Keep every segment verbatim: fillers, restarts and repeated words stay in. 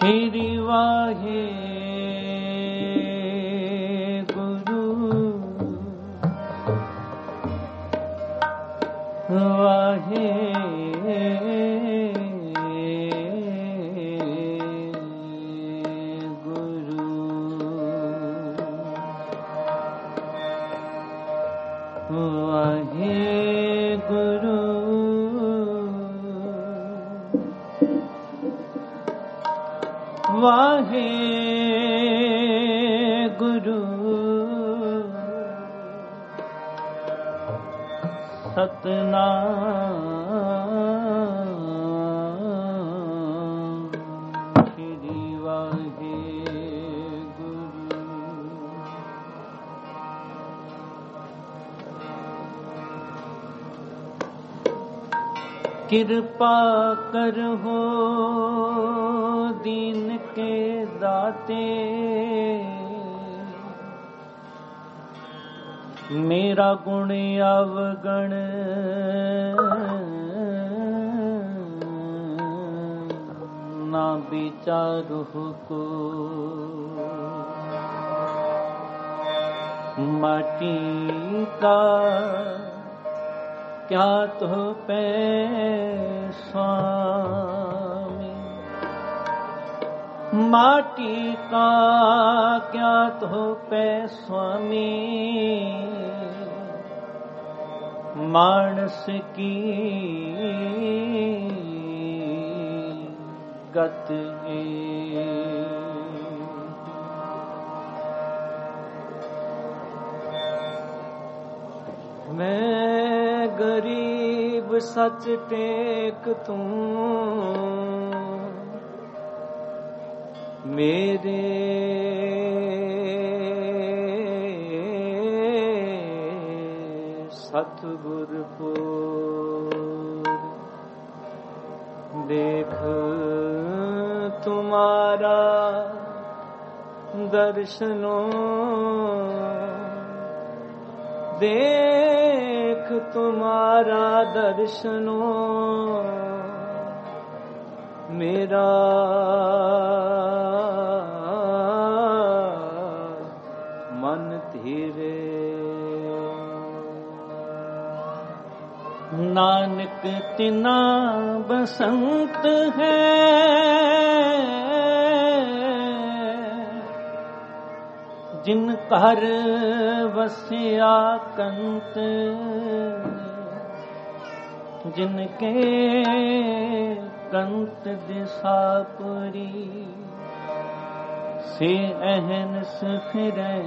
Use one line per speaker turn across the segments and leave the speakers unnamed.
श्री वाहे गुरु वाहे गुरु वाहे गुरु वाहे गुरु सतनाम श्री वाहे गुरु। कृपा करहो दीन के दाते, मेरा गुण अवगण ना विचारु को। माटी का क्या तो पे स्वामी, माटी का क्या तो पे स्वामी, मानस की गत है। मैं गरीब सच टेक तू, मेरे सतगुर को देख तुम्हारा दर्शनो, देख तुम्हारा दर्शनो, मेरा मन धीरे। नानक तिना बसंत है, जिन कर वसिया कंत, जिनके कंत दिशापुरी, से अहनस फिरे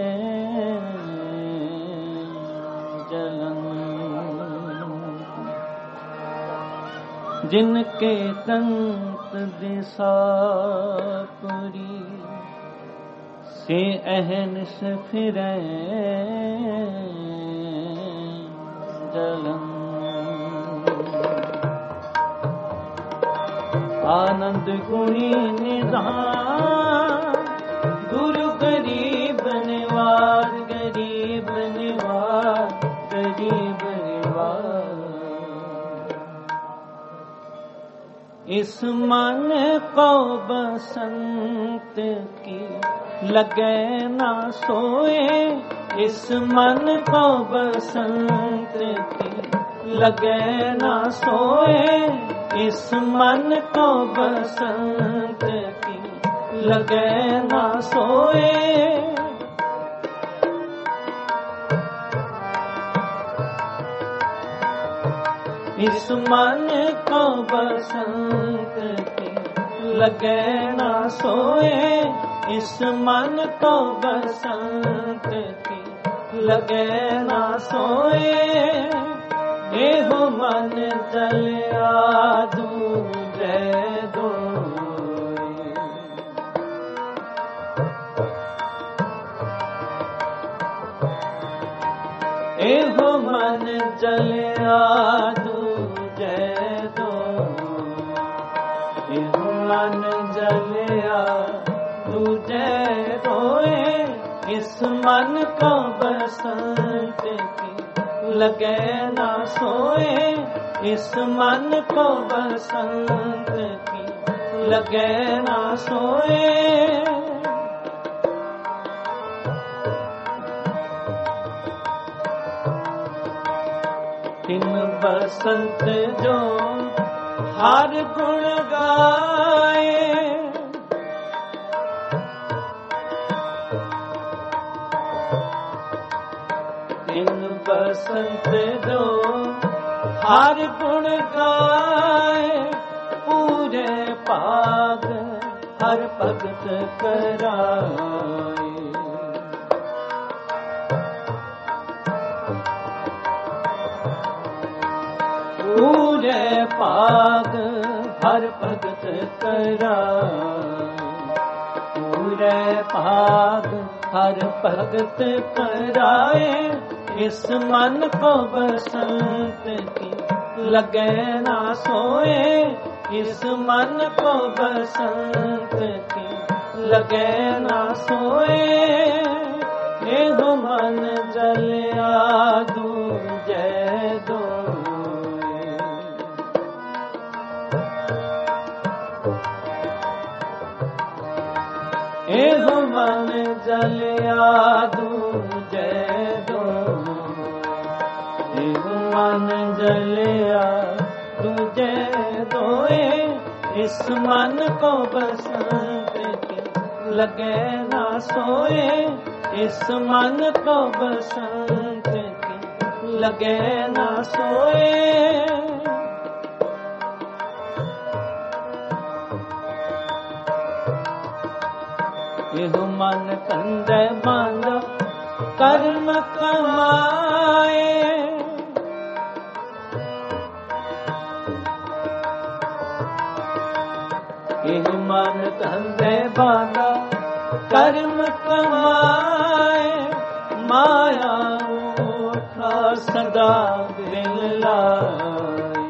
जलन। जिनके कंत दिशापुरी, से अहनस फिरे जलन। आनंद गुणी निधान, गुरु गरीब निवार, गरीब निवार, गरीब निवार। इस मन को बसंत की लगे ना सोए, इस मन को बसंत की लगे ना सोए, इस मन को बसंत की लगे ना सोए। इस मन को बसंत की लगे ना सोए, इस मन को बसंत की लगे ना सोए। एहो मन जलिया दूजे दोए, एहो मन जलिया दूजे दोए, एहो मन जलिया दूजे दोए। इस मन को बसंत की लगे ना सोए, इस मन को बसंत की लगे ना सोए। इन बसंत जो हर गुण गाए, इन बसंत जो हर गुण गाए, पूरे पाग हर भगत कराए। पूरे पाग हर भगत कराए, पूरे पाग हर भगत कराए। इस मन को बसंत की लगे ना सोए, इस मन को बसंत की लगे ना सोए। एहो मन जलिया दूजे दो, एहो मन जलिया दूजे दो, एहो मन जलिया दूजे दोए। इस मन को बसंत की लगे ना सोए, इस मन को बसंत की लगे ना सोए। एहो मन कंधे बांधा कर्म कमाए, एहो मन कंधे बांधा कर्म कमाए। माया उठा सदा दिल लाए,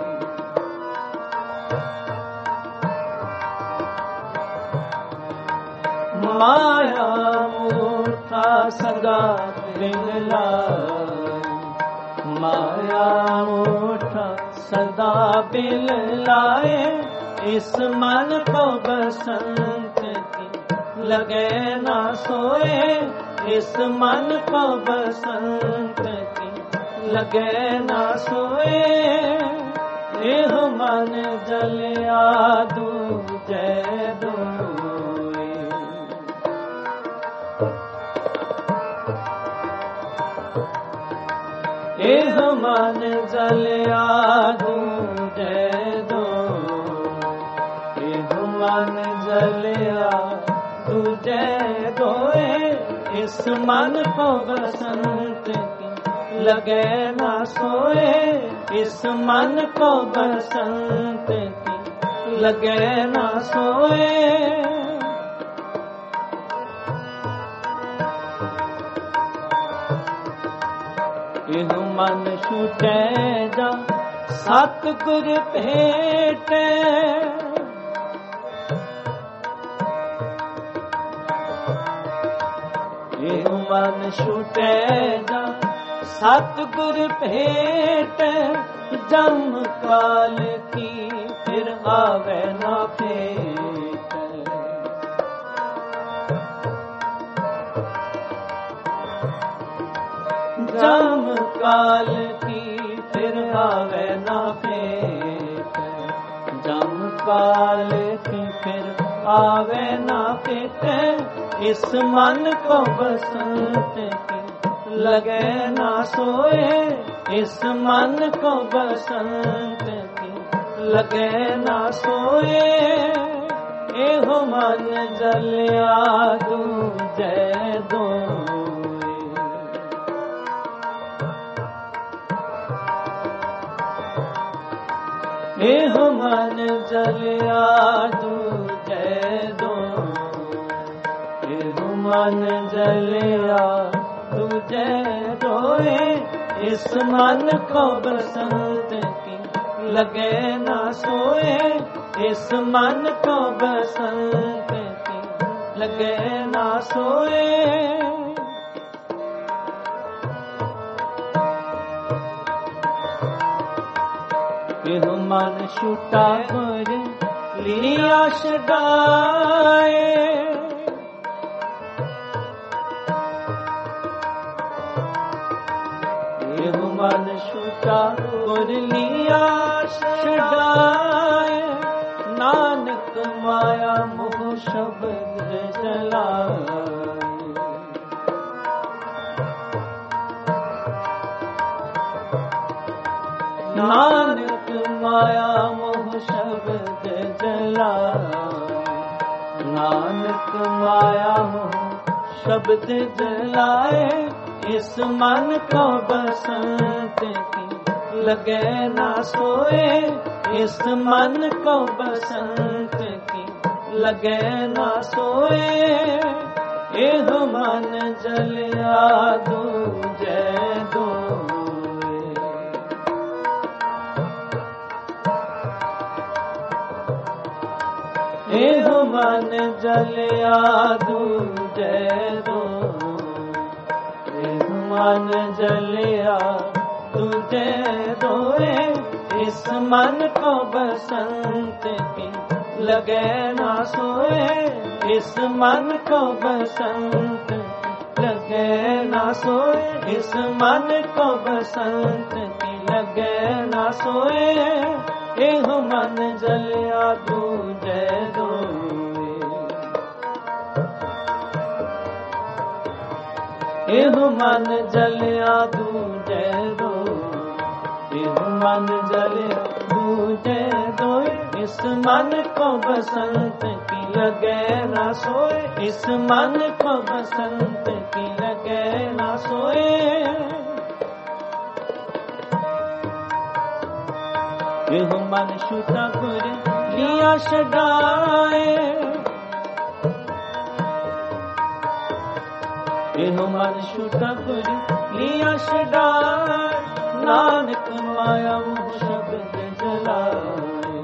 माया उठा सदा दिल लाए, माया उठा सदा दिल लाए। इस मन को बसंत की लगे ना सोए, इस मन को बसंत की लगे ना सोए। एहो मन जलिया दूजे दोए, एहो मन जलिया दूजे दो, एहो मन जलिया दूजे दोए। इस मन को बसंत की लगे ना सोए, इस मन को बसंत की लगे ना सोए। एहो मन छूटे जा सतगुर भेटे, एहो मन छूटे जा सतगुर भेट। जम काल की फिर आवे ना फेट, जम काल की फिर आवे ना फेट, जम काल की फिर आवे ना फेट। इस मन को बसंत की लगे ना सोए, इस मन को बसंत की लगे ना सोए। एहो मन जलिया दूजे दोए, एहो मन जलिया दूजे दोए, एहो मन जलिया दूजे दोए। इस मन को बसंत की लगे ना सोए, इस मन को बसंत की लगे ना सोए। एहो मन छूटा पर लिया छड़ाए। एहो मन छूटा गुर लिया छड़ाए। नानक माया मोह शब्द जलाए। नानक माया मोह शब्द जलाए। नानक माया मोह शब्द जलाए। इस मन को बसंत की लगे ना सोए। इस मन को बसंत की लगे ना सोए। एह मन जलिया दूजे दोए। एह मन जलिया दूजे दोए। एह मन जलिया दूजे दोए। इस मन को बसंत की लगे ना सोए। इस मन को बसंत लगे ना सोए। इस मन को बसंत की लगे ना सोए। एह मन जलिया दूजे दोए। एह मन जलिया दूजे दोए। एह मन जलिया दूजे दोए। इस मन को बसंत की लगे ना सोए। इस मन को बसंत की लगे ना सोए। एह मन छूटा गुर लिया छड़ाए। एह मन छूटा गुर लिया छड़ाए। नानक माया मोह शब्द जलाए।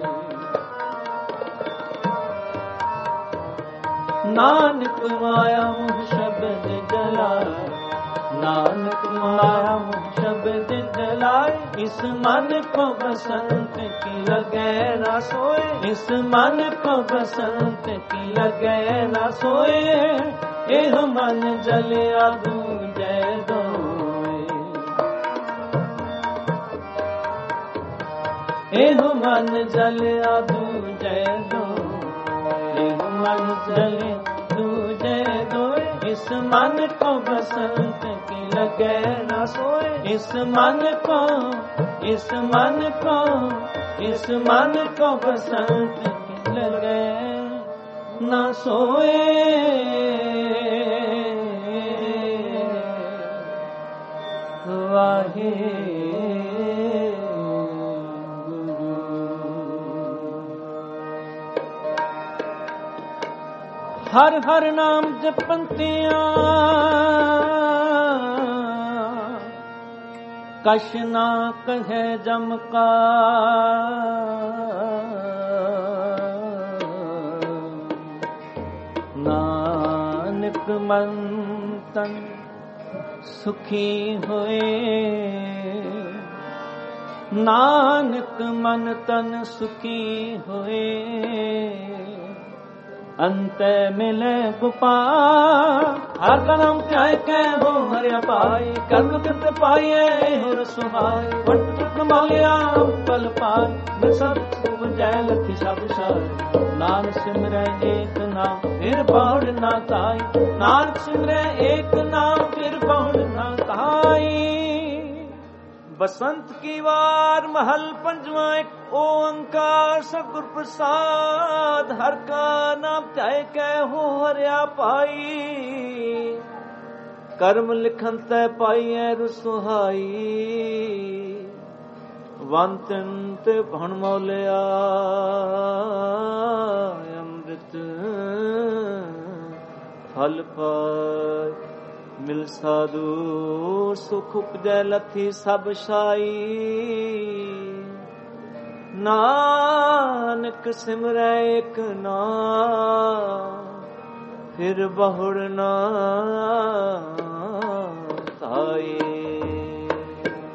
नानक माया मोह शब्द जलाए। नानक माया मोह शब्द जलाए। इस मन को बसंत की लगे ना सोए। इस मन को बसंत की लगे ना सोए। एह मन जलिया दूजे दोए। एह मन जलिया दूजे दोए। एह मन जलिया दूजे दोए। इस मन को बसंत की लगे ना सोए। इस मन को इस मन को इस मन को बसंत की लगे ना सोए। वाहे हर हर नाम जपंतियां कश ना कहे जम का। नानक मन तन सुखी होए। नानक मन तन सुखी होए। अंत मिले गोपाल। हर का नाम ध्याय के हो हरिया पाई। कर्म कृत पाइए होर सुहाय। वट मालिया पल पाई। सब जय लखी सब साई। नानक सिमरे एक नाम फिर बहुड़ ना ताई। नानक सिमरे एक नाम फिर बहुड़ ना ताई। बसंत की वार महल पंजवा एक ओंकार सतगुर प्रसाद। हर का नाम ध्याय के हो हरिया पाई। कर्म लिखन तय पाइए रुसुहाई। वंतन ते भण मौलिया अमृत फल पाय। मिल साधु सुख उपजै लथी सब शाई। नानक सिमरै एक नाम फिर बहुड़ ना ताई।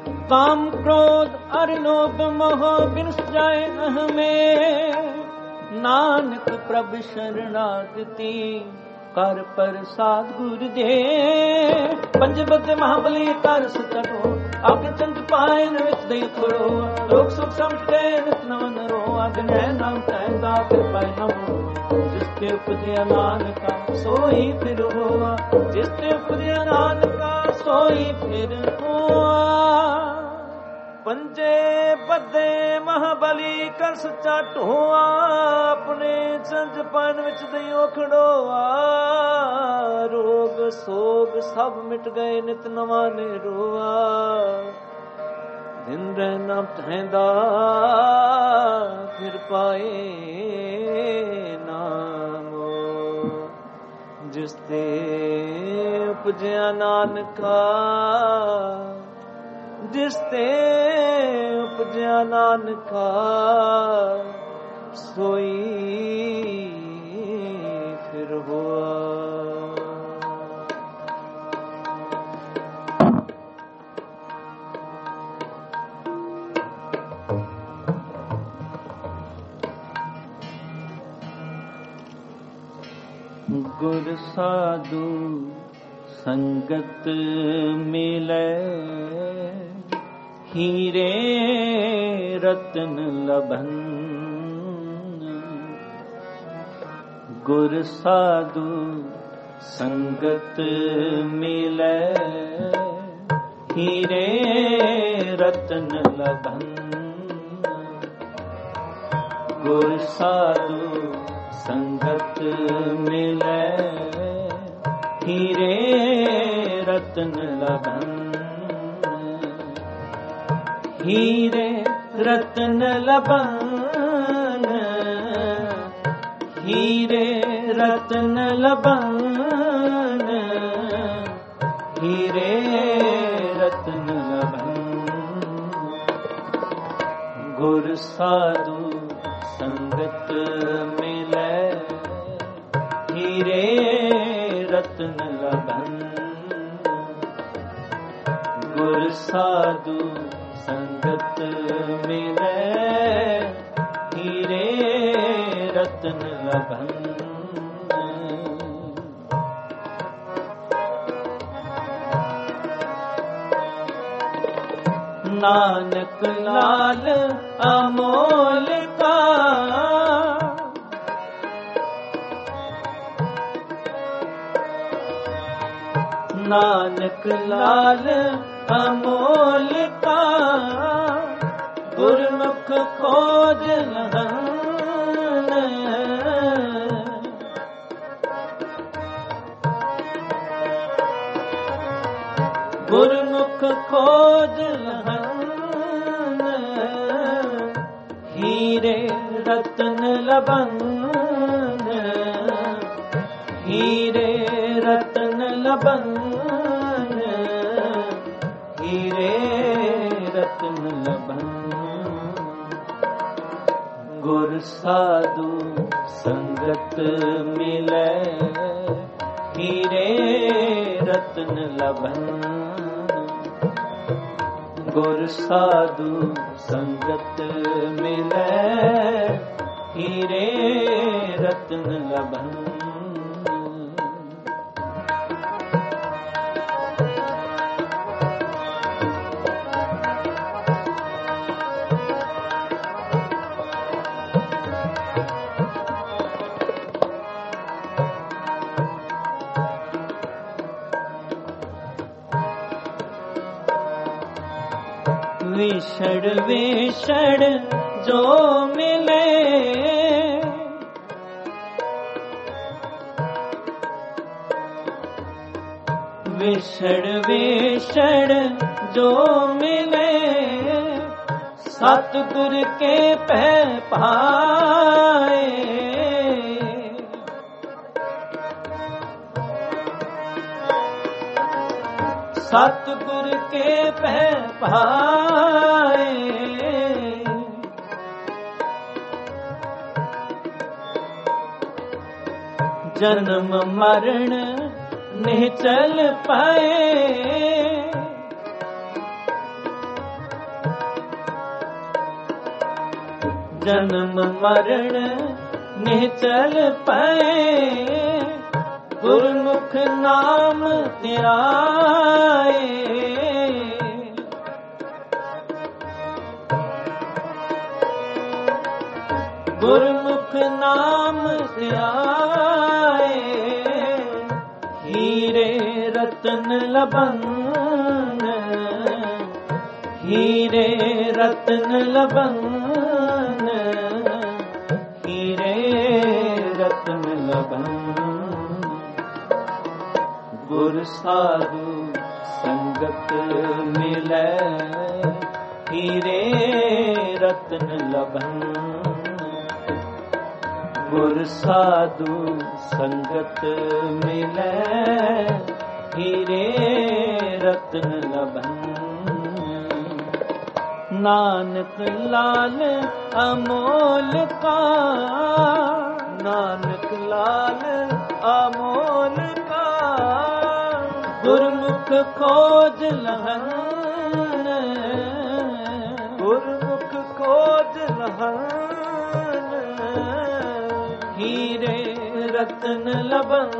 काम क्रोध अर लोभ मोह बिन जाए अहमे। नानक प्रभ शरणागति कर प्रसाद गुर दे। पंजबद महाबली कर सचो अग चंद पायन विच दई थोड़ो लोक सुख समझे नित नवन रो अग्ने नाम तैदा फिर पाय नमो। जिसते उपजया नानका सोई फिर होआ जिसते उपजया नानका सोई फिर होआ। पंजे बदे महाबली कर सच्चा ढोआ अपने चंद पान विच दइयो खड़ोआ। रोग सोग सब मिट गए नित नवा ने रोआ। दिन रहना ठहदा फिर पाए नामो। जिसते उपजया नानका जिसते उपजया नानका सोई फिर हुआ। गुर साधु संगत मिले हीरे रतन लभन। गुर साधु संगत मिले हीरे रतन लभन। गुर साधु संगत मिले हीरे रतन लभन। हीरे रतन लबन हीरे रतन लबन हीरे रतन लबन। गुर साधु संगत मिले हीरे रतन लबन। गुर साधु संगत मिले हीरे रतन लभन। नानक लाल अमोल का नानक लाल अमोल का गुरमुख खोज लहन। गुरमुख खोज लहन हीरे रतन लबन। हीरे रतन लबन हीरे रतन लबन। गुर साधु संगत मिले हीरे रतन लबन। गुर साधु संगत मिले हीरे रतन लबन। विषड़ विषड़ जो मिले विषड़ विषड़ जो मिले सतगुर के पै पाए। सतगुर के पै पाए। जन्म मरण निचल पाए। जन्म मरण निचल पए गुरमुख नाम ध्याए। गुरमुख नाम ध्याए हीरे रतन लबन, हीरे रतन लबन, हीरे रतन लबन। गुर साधु संगत मिलै हीरे रतन लबन। गुर साधु संगत मिलै हीरे रतन लबन। नानक लाल अमोल का, नानक लाल अमोल का गुरमुख खोज लहन, गुरमुख खोज लहन। हीरे रतन लबन,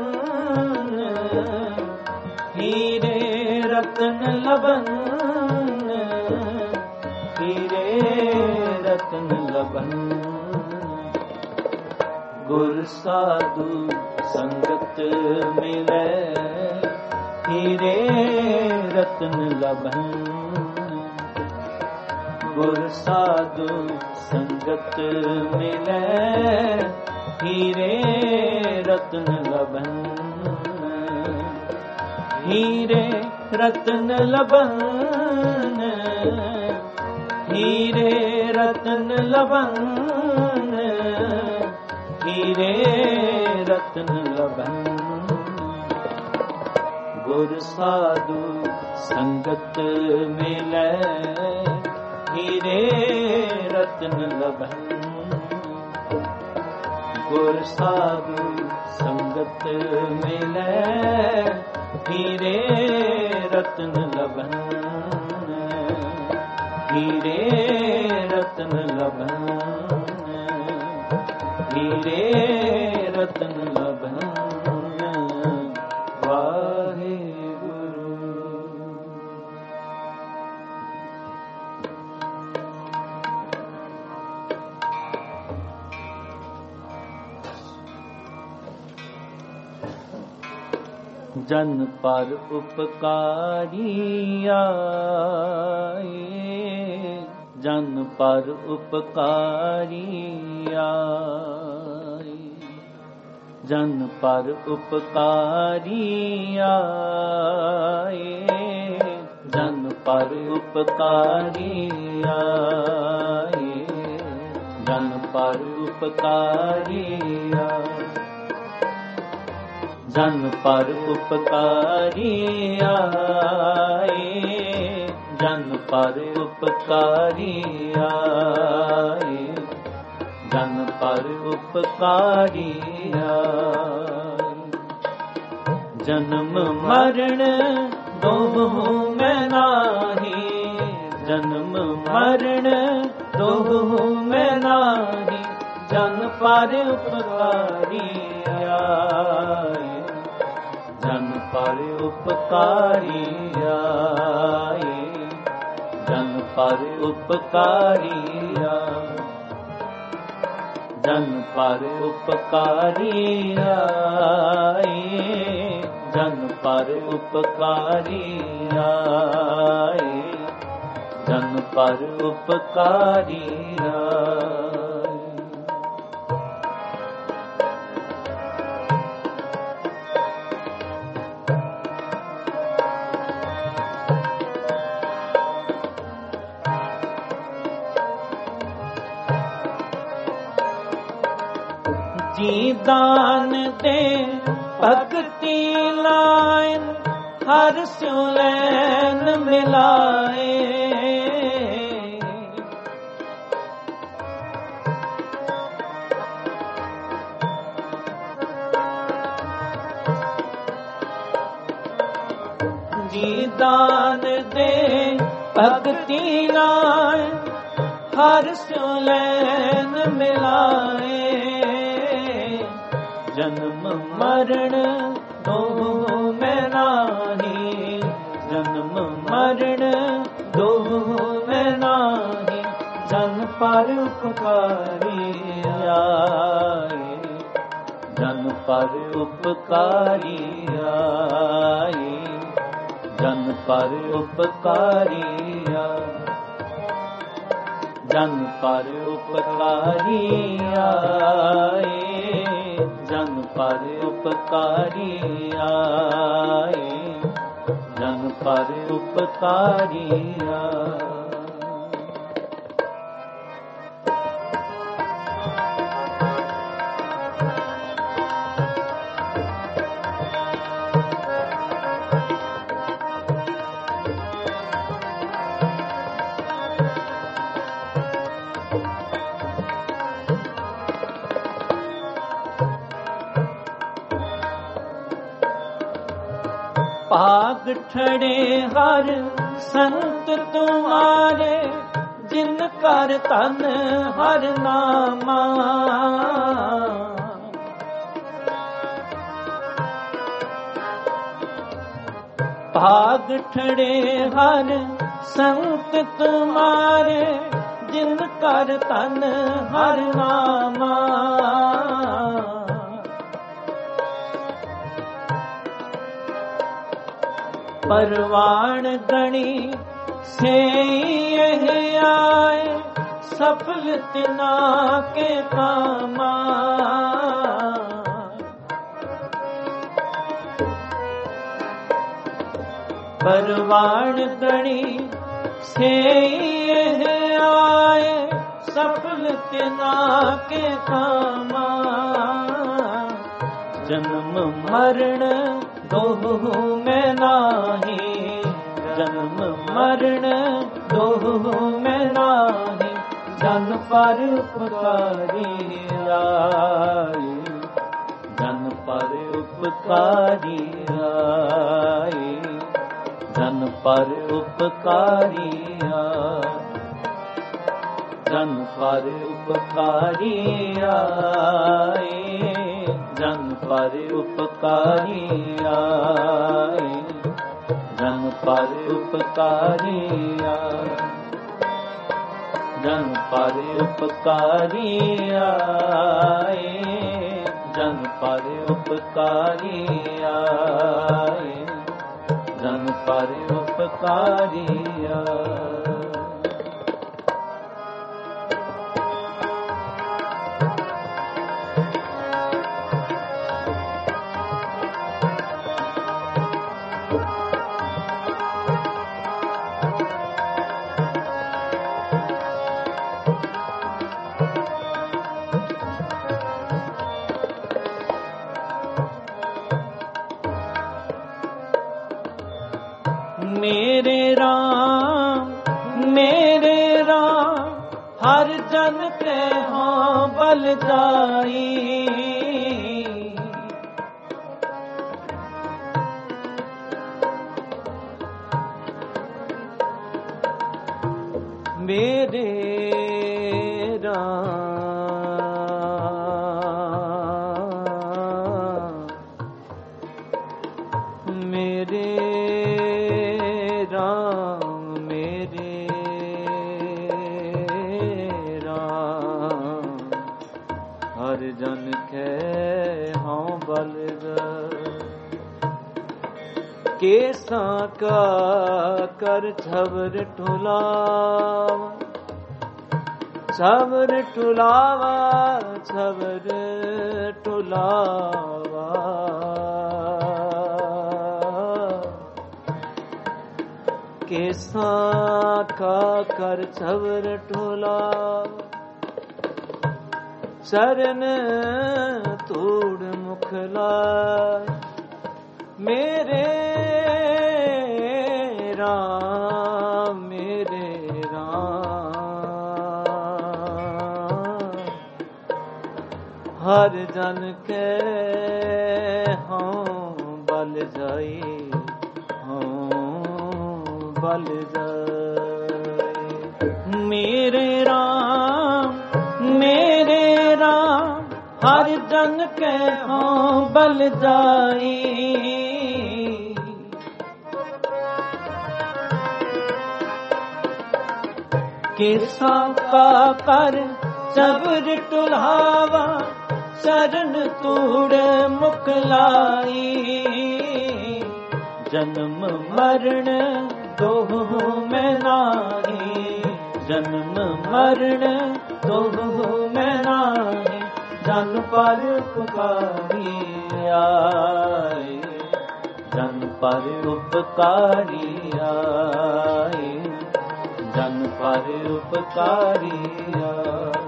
हीरे रतन लबन, हीरे रतन लबन। गुर साधु संगत मिलै हीरे रतन लबन। गुर साधु संगत मिलै हीरे रतन लबन। हीरे रतन लबन, हीरे रतन लबन, हीरे रतन लबन। गुर साधु संगत मिलै हीरे रतन लबन। गुर साधु संगत मिलै हीरे रतन लबन। हीरे रतन लबन, हीरे रतन लबन। वाहे जन पर उपकारी आए, जन पर उपकारी आए, जन पर उपकारी आए, जन पर उपकारी आए, जन पर उपकारी आए। जन पर उपकारी आए, जन पर उपकारी आए, जन पर उपकारी आए। जन्म मरण दोहु में नाही, जन्म मरण दोहु में नाही, जन पर उपकारी आए, जन पर उपकारी आए, जन पर उपकारी आए, जन पर उपकारी आए, जन पर उपकारी आए, जन पर उपकारी आए। जी दान दे भक्ति लाइन, हर स्यों लैन मिलाए। जी दान दे भक्ति लाइन, हर स्यों लैन मिलाए। जन्म मरण दोहु में नाही, जन्म मरण दोहु में नाही, जन पर उपकारी आए, जन पर उपकारी आए, जन पर उपकारी आए, जन पर उपकारी आए, जन पर उपकारी आए, जन पर उपकारी आए। भाग ठड़े हर संत तुम्हारे, जिन कर तन हर नामा, भाग ठड़े हर संत तुम्हारे, जिन कर तन हर नामा। परवान गणी से यह आए, सफल तिना के कामा। परवान गणी से यह आए, सफल तिना के कामा। जन्म मरण दोहु में नाही, जन्म मरण दोहु में नाही, जन पर उपकारी आए, जन पर उपकारी आए, जन पर उपकारी आए, जन पर उपकारी आए, जन पर उपकारी आए, जन पर उपकारी आए, जन पर उपकारी आए, जन पर उपकारी आए, जन पर उपकारी आए। मेरे राम मेरे राम, हर जन के हों बल जाई। मेरे राम मेरे राम मेरे राम, हर जन के हों बल केसा का कर छबर ठुलावा, छबर ठुलावा, छबर ठुलावा। केसा का कर छबर ठोला, चरण तोड़ मुखला। मेरे राम मेरे राम, हर जन के हों बल जाई, बल जाए। मेरे राम मेरे राम, हर जन के हो बल जाई। किसा का कर चबर टुलावा, चरण तूड़ मुकलाई। जन्म मरण दोह में नाही, जन्म मरण दोह में नाही। जन पर उपकारी आए, जन पर उपकारी आए, जन पर उपकारी आए,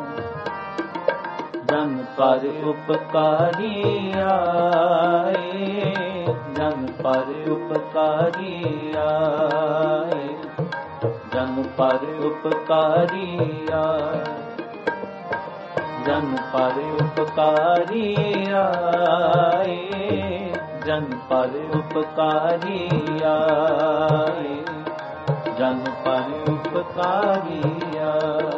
जन पर उपकारी आए, जन पर उपकारी आए, जन पर उपकारी आए, जन पर उपकारी आए, जन पर उपकारी आए, जन पर उपकारी आए।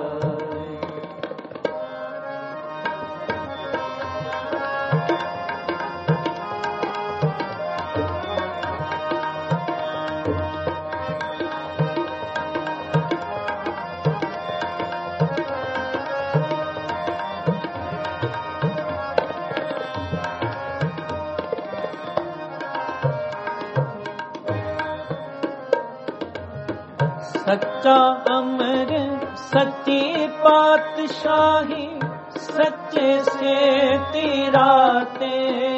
सच्चा अमर सच्ची पातशाही, सच्चे से तिराते।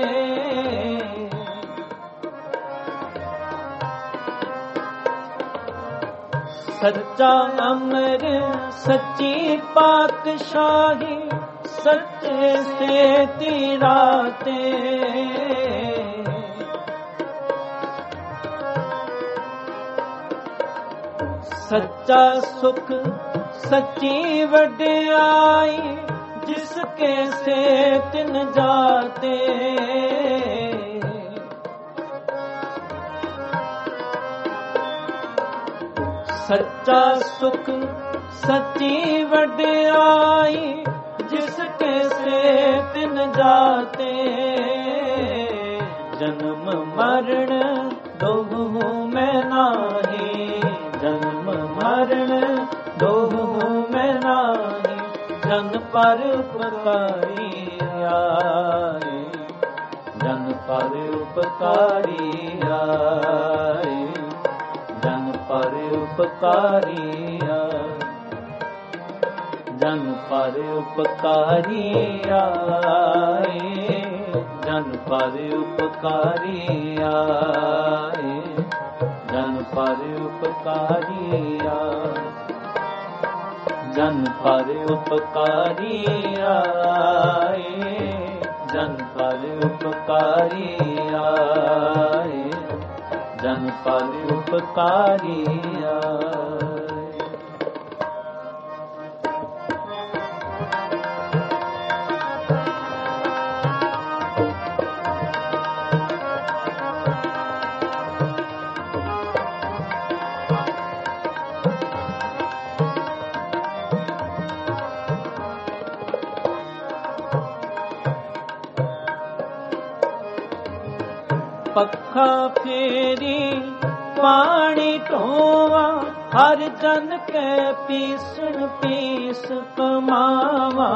सच्चा अमर सच्ची पातशाही, सच्चे से तिराते। सच्चा सुख सच्ची वड्याई, जिसके से तिन जाते। सच्चा सुख सच्ची वड्याई, जिसके से तिन जाते। जन्म मरण दोह में नाही, जन्म मरण दोह में नाही। जन पर उपकारी आए, जन पर उपकारी आए, जन पर उपकारी आए, जन पर उपकारी आए, जन पर उपकारी आए, जन पर उपकारी आए, जन पर उपकारी आए, जन पर उपकारी आए, जन पर उपकारी आए। पखा फेरी पानी ढोवा, हर जन के पीसन पीस कमावा।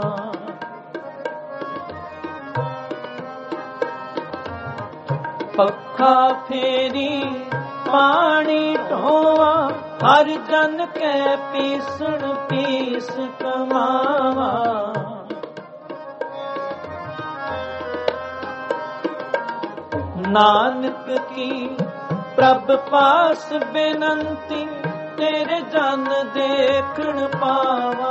पखा फेरी पानी ढोवा, हर जन के पीसन पीस कमावा। नानक की प्रभ पास बेनंती, तेरे जन देखण पावा।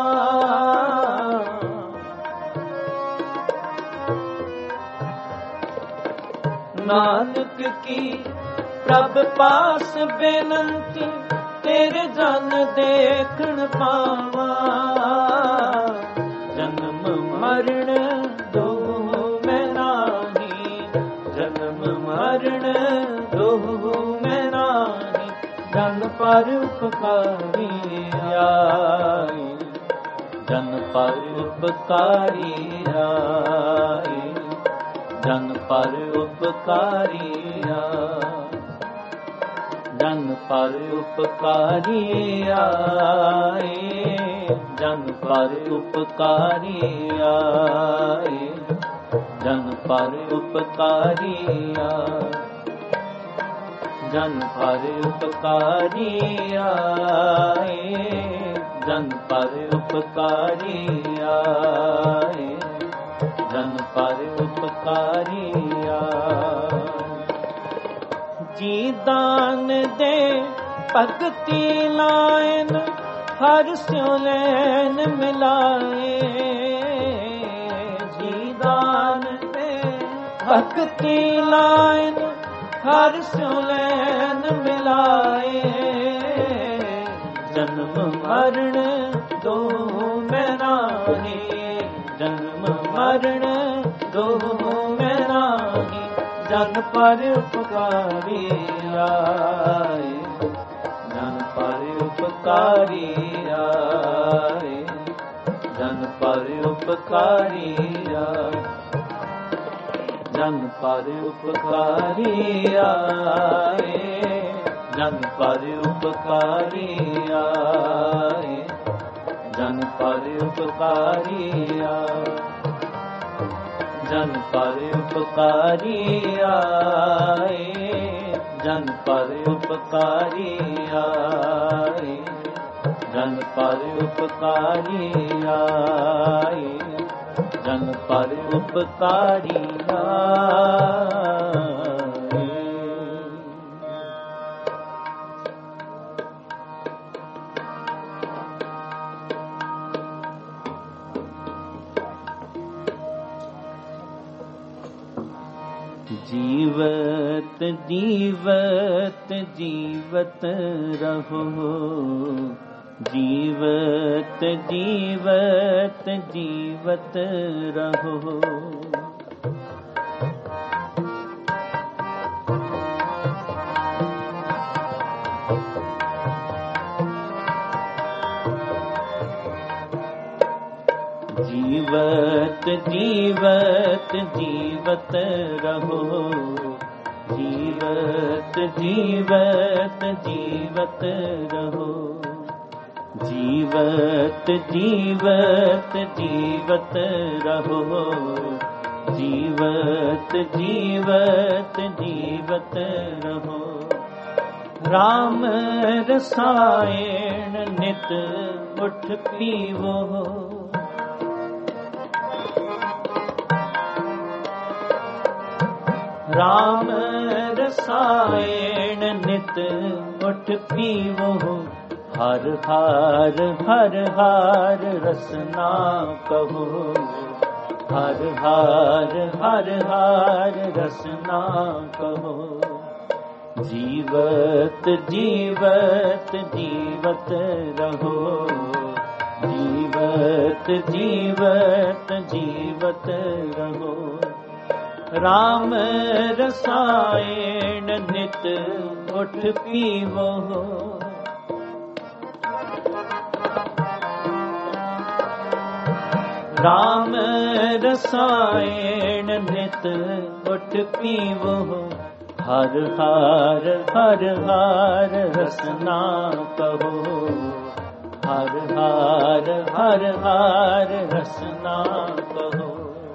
नानक की प्रभ पास बेनंती, तेरे जन देखण पावा। जन्म मरण दोह में नाही, जन्म मरण दोह में नाही। जन पर उपकारी आए, जन पर उपकारी आए, पर उपकारिया, जन पर उपकारी आए, जन पर उपकारी आए, जन पर उपकारी आए, जन पर उपकारी आए, जन पर उपकारी आए, जन पर उपकारी आए। जी दान दे भगति लायन, हर स्यों लैन मिलाए, जी दान दे भगति लायन, हर स्यों लैन मिलाए, जन्म मरण दो में नाही, जन्म मरण दो में नाही, जन पर उपकारी आए, जन पर उपकारी आए, जन पर उपकारी आए, जन पर उपकारी आए, जन पर उपकारी आए, जन पर उपकारी आए, जन पर उपकारी आए, जन पर उपकारी आए, जन पर उपकारी आए, जन पर उपकारी आए। जीवत जीवत जीवत रहो, जीवत जीवत जीवत रहो, जीवत जीवत जीवत रहो, जीवत जीवत जीवत रहो, जीवत जीवत जीवत रहो, जीवत जीवत जीवत रहो। राम रसायन नित उठ पीवो, राम रसायन नित उठ पीवो, हर हार हर हार रसना कहो, हर हार हर हार रसना कहो। जीवत जीवत जीवत रहो, जीवत जीवत जीवत रहो। राम रसायन नित उठ पीवो, राम रसायन नित उठ पीवो, हर हार हर हार रसना कहो, हर हार हर हार रसना कहो।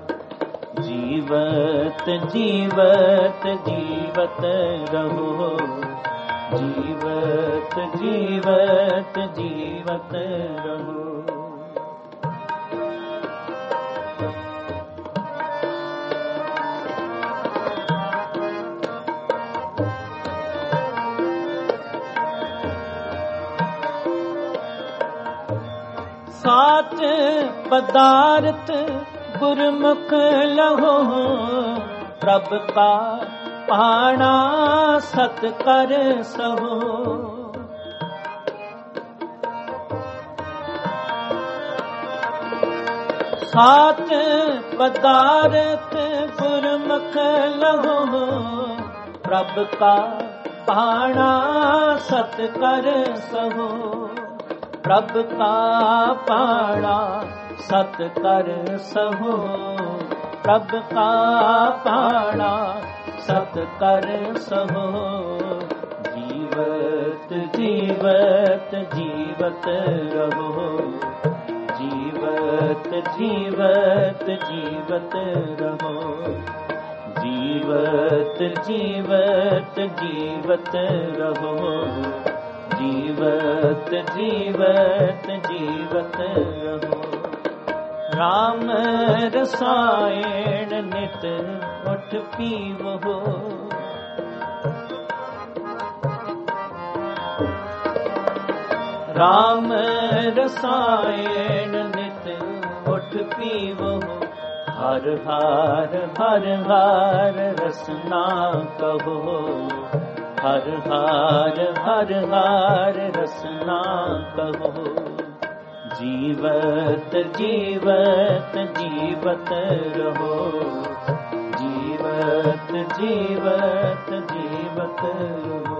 जीवत जीवत जीवत रहो, जीवत जीवत जीवत रहो। सात पदार्थ गुरमुख लहो, प्रभ का पाना सत कर सहो। सात पदार्थ गुरमुख लहो, प्रभ का पाना सत कर सहो। प्रभ का पाना सत कर सहो, प्रभ का पाना सत कर सहो जीवत जीवत जीवत रहो जीवत जीवत जीवत रहो जीवत जीवत जीवत रहो जीवत जीवत जीवत रहो राम रसायन नित उठ पीवो राम रसायन नित उठ पीवो हर हार हर हार रसना कहो हर हार हर हार रसना कहो जीवत जीवत जीवत रहो जीवत जीवत जीवत रहो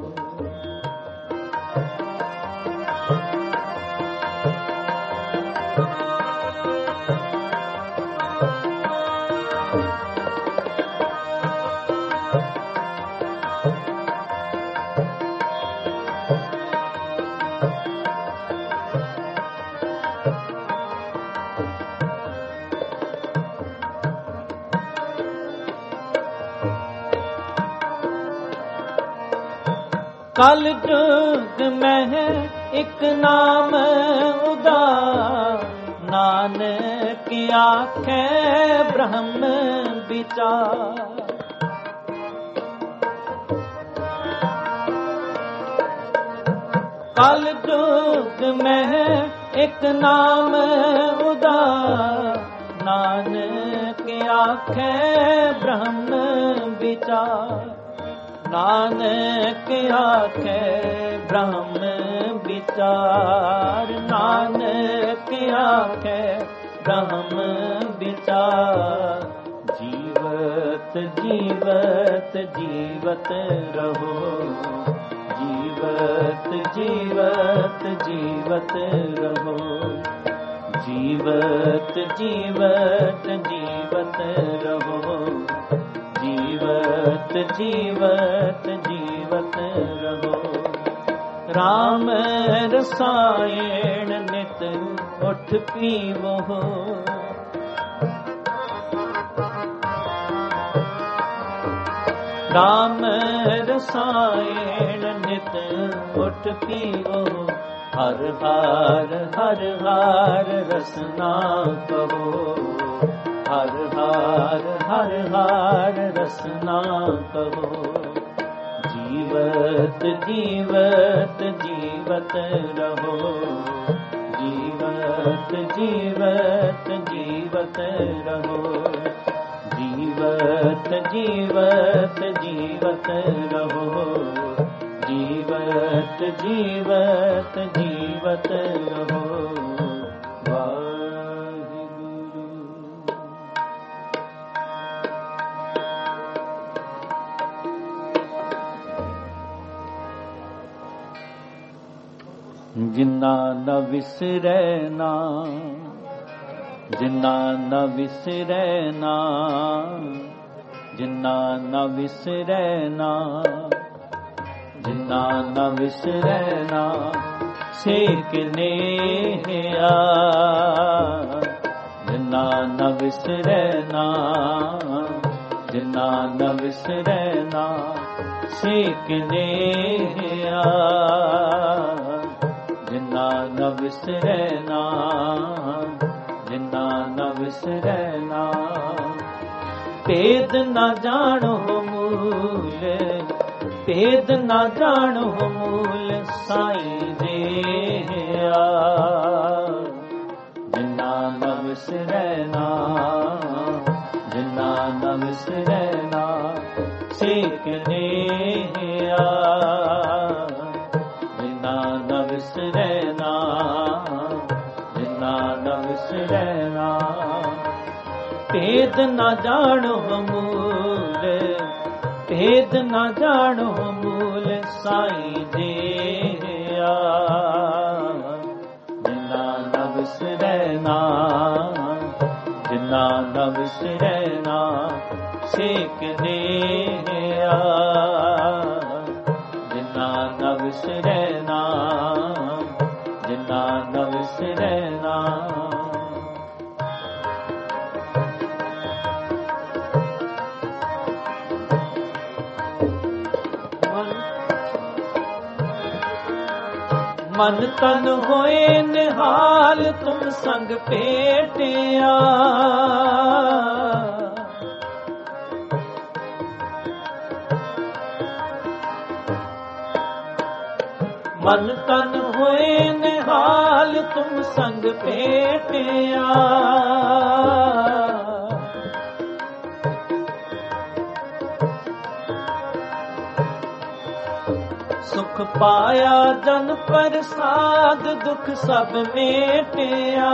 कल जुग में एक नाम उदार नानक आखे ब्रह्म विचार कल जुग में एक नाम उदार नानक आखे ब्रह्म विचार नानक आखे ब्रह्म विचार नानक आखे ब्रह्म विचार जीवत जीवत जीवत रहो जीवत जीवत जीवत रहो जीवत जीवत जीवत रहो जीवत जीवत जीवत रहो राम रसायन नित उठ पीवो राम रसायन नित उठ पीवो हर हार हर हार रसना कहो हर हार हर हार रसना कहो जीवत जीवत जीवत रहो जीवत जीवत जीवत रहो जीवत जीवत जीवत रहो जीवत जीवत जीवत रहो जिन्ना न विसरैना जिन्ना न विसरैना जिन्ना न विसरैना जिन्ना न विसरैना सेकने आ जिन्ना न विसरैना जिन्ना न विसरैना सेकने आ जिन्ना न विसरैना जिन्ना न विसरैना भेद न जानो मूल भेद न जानो मूल साईं दे जिन्ना न विसरैना जिन्ना न विसरैना सेकने आ जिन्ना न विसरैना जिन्ना न विसरैना भेद न जानो मूल भेद न जानो मूल साईं दे जिन्ना न विसरैना जिन्ना न न विसरना सेकने आ, जिन्ना न विसरना जिन्ना न विसरना। मन तन होए निहाल तुम संग भेटिया, मन तन होए निहाल तुम संग भेटिया, सुख पाया जन प्रसाद दुख सब मेटिया,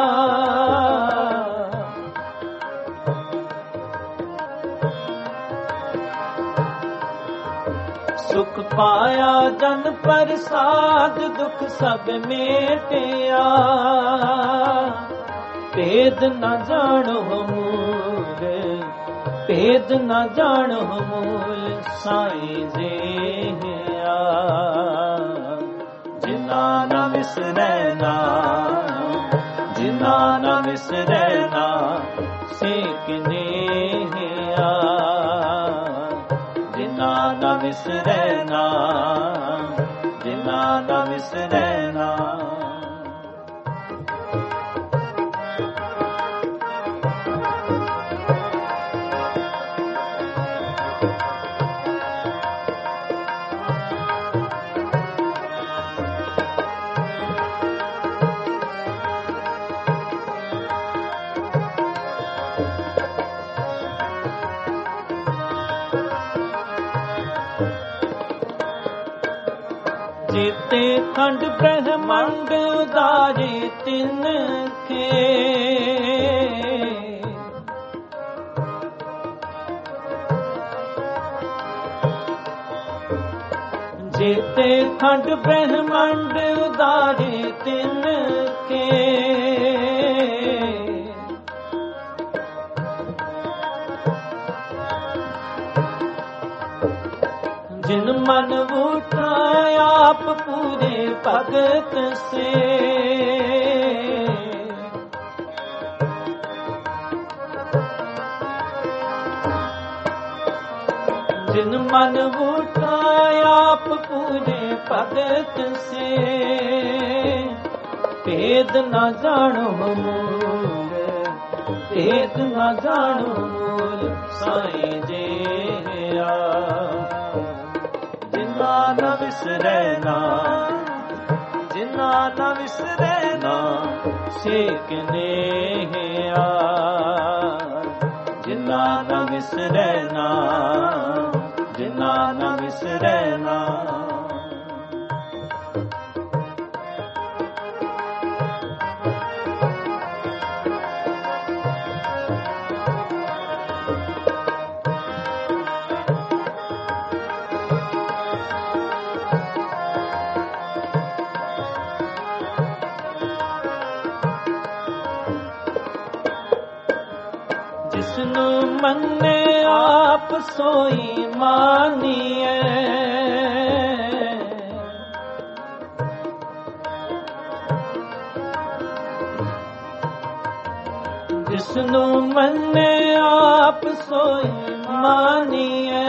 सुख पाया जन प्रसाद दुख सब मेटिया, भेद न जानो मूल भेद न जानो मूल साईं जी, जिन्ना न विसरना जिन्ना न विसरना सेकने आ, जिन्ना न विसरना जिन्ना न विसरना। जेते खंड ब्रह्मांड उदारे तिन के, जेते खंड ब्रह्मांड उदारे तिन के, जिन मन उठाया आप पूरे भगत से, जिन मन उठाया आप पूरे भगत से, भेद न जानो मूल भेद न जानो मूल साईं जी, जिन्ना न विसरना जिन्ना न विसरना सेकने आ, जिन्ना न विसरना जिन्ना न विसरना। जिसनु मन्ने आप सोई मानिए, जिसनु मन्ने आप सोई मानिए,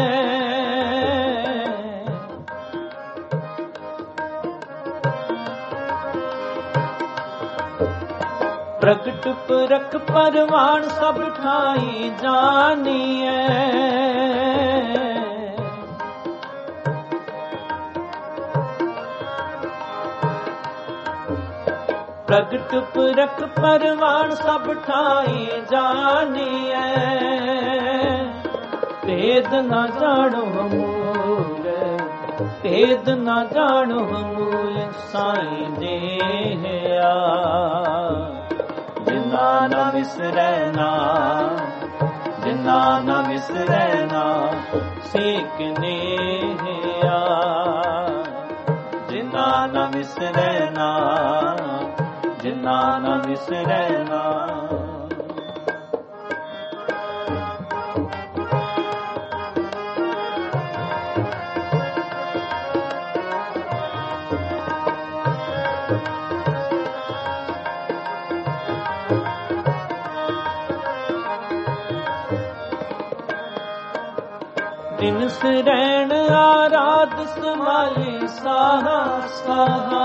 प्रगट पुरख परवान सब ठाई जानिए, प्रगट पुरख परवान सब ठाई जानिए, भेद न जानो मूल भेद न जानो मूल साईं देया, जिन्ना न विसरना जिन्ना न विसरना सेकने आ, जिन्ना न विसरना जिन्ना न विसरना। ਤਿਨ ਸਰੈਣ ਆਰਾਧ ਸਮਾਲੇ ਸਾਹਾ ਸਾਹਾ।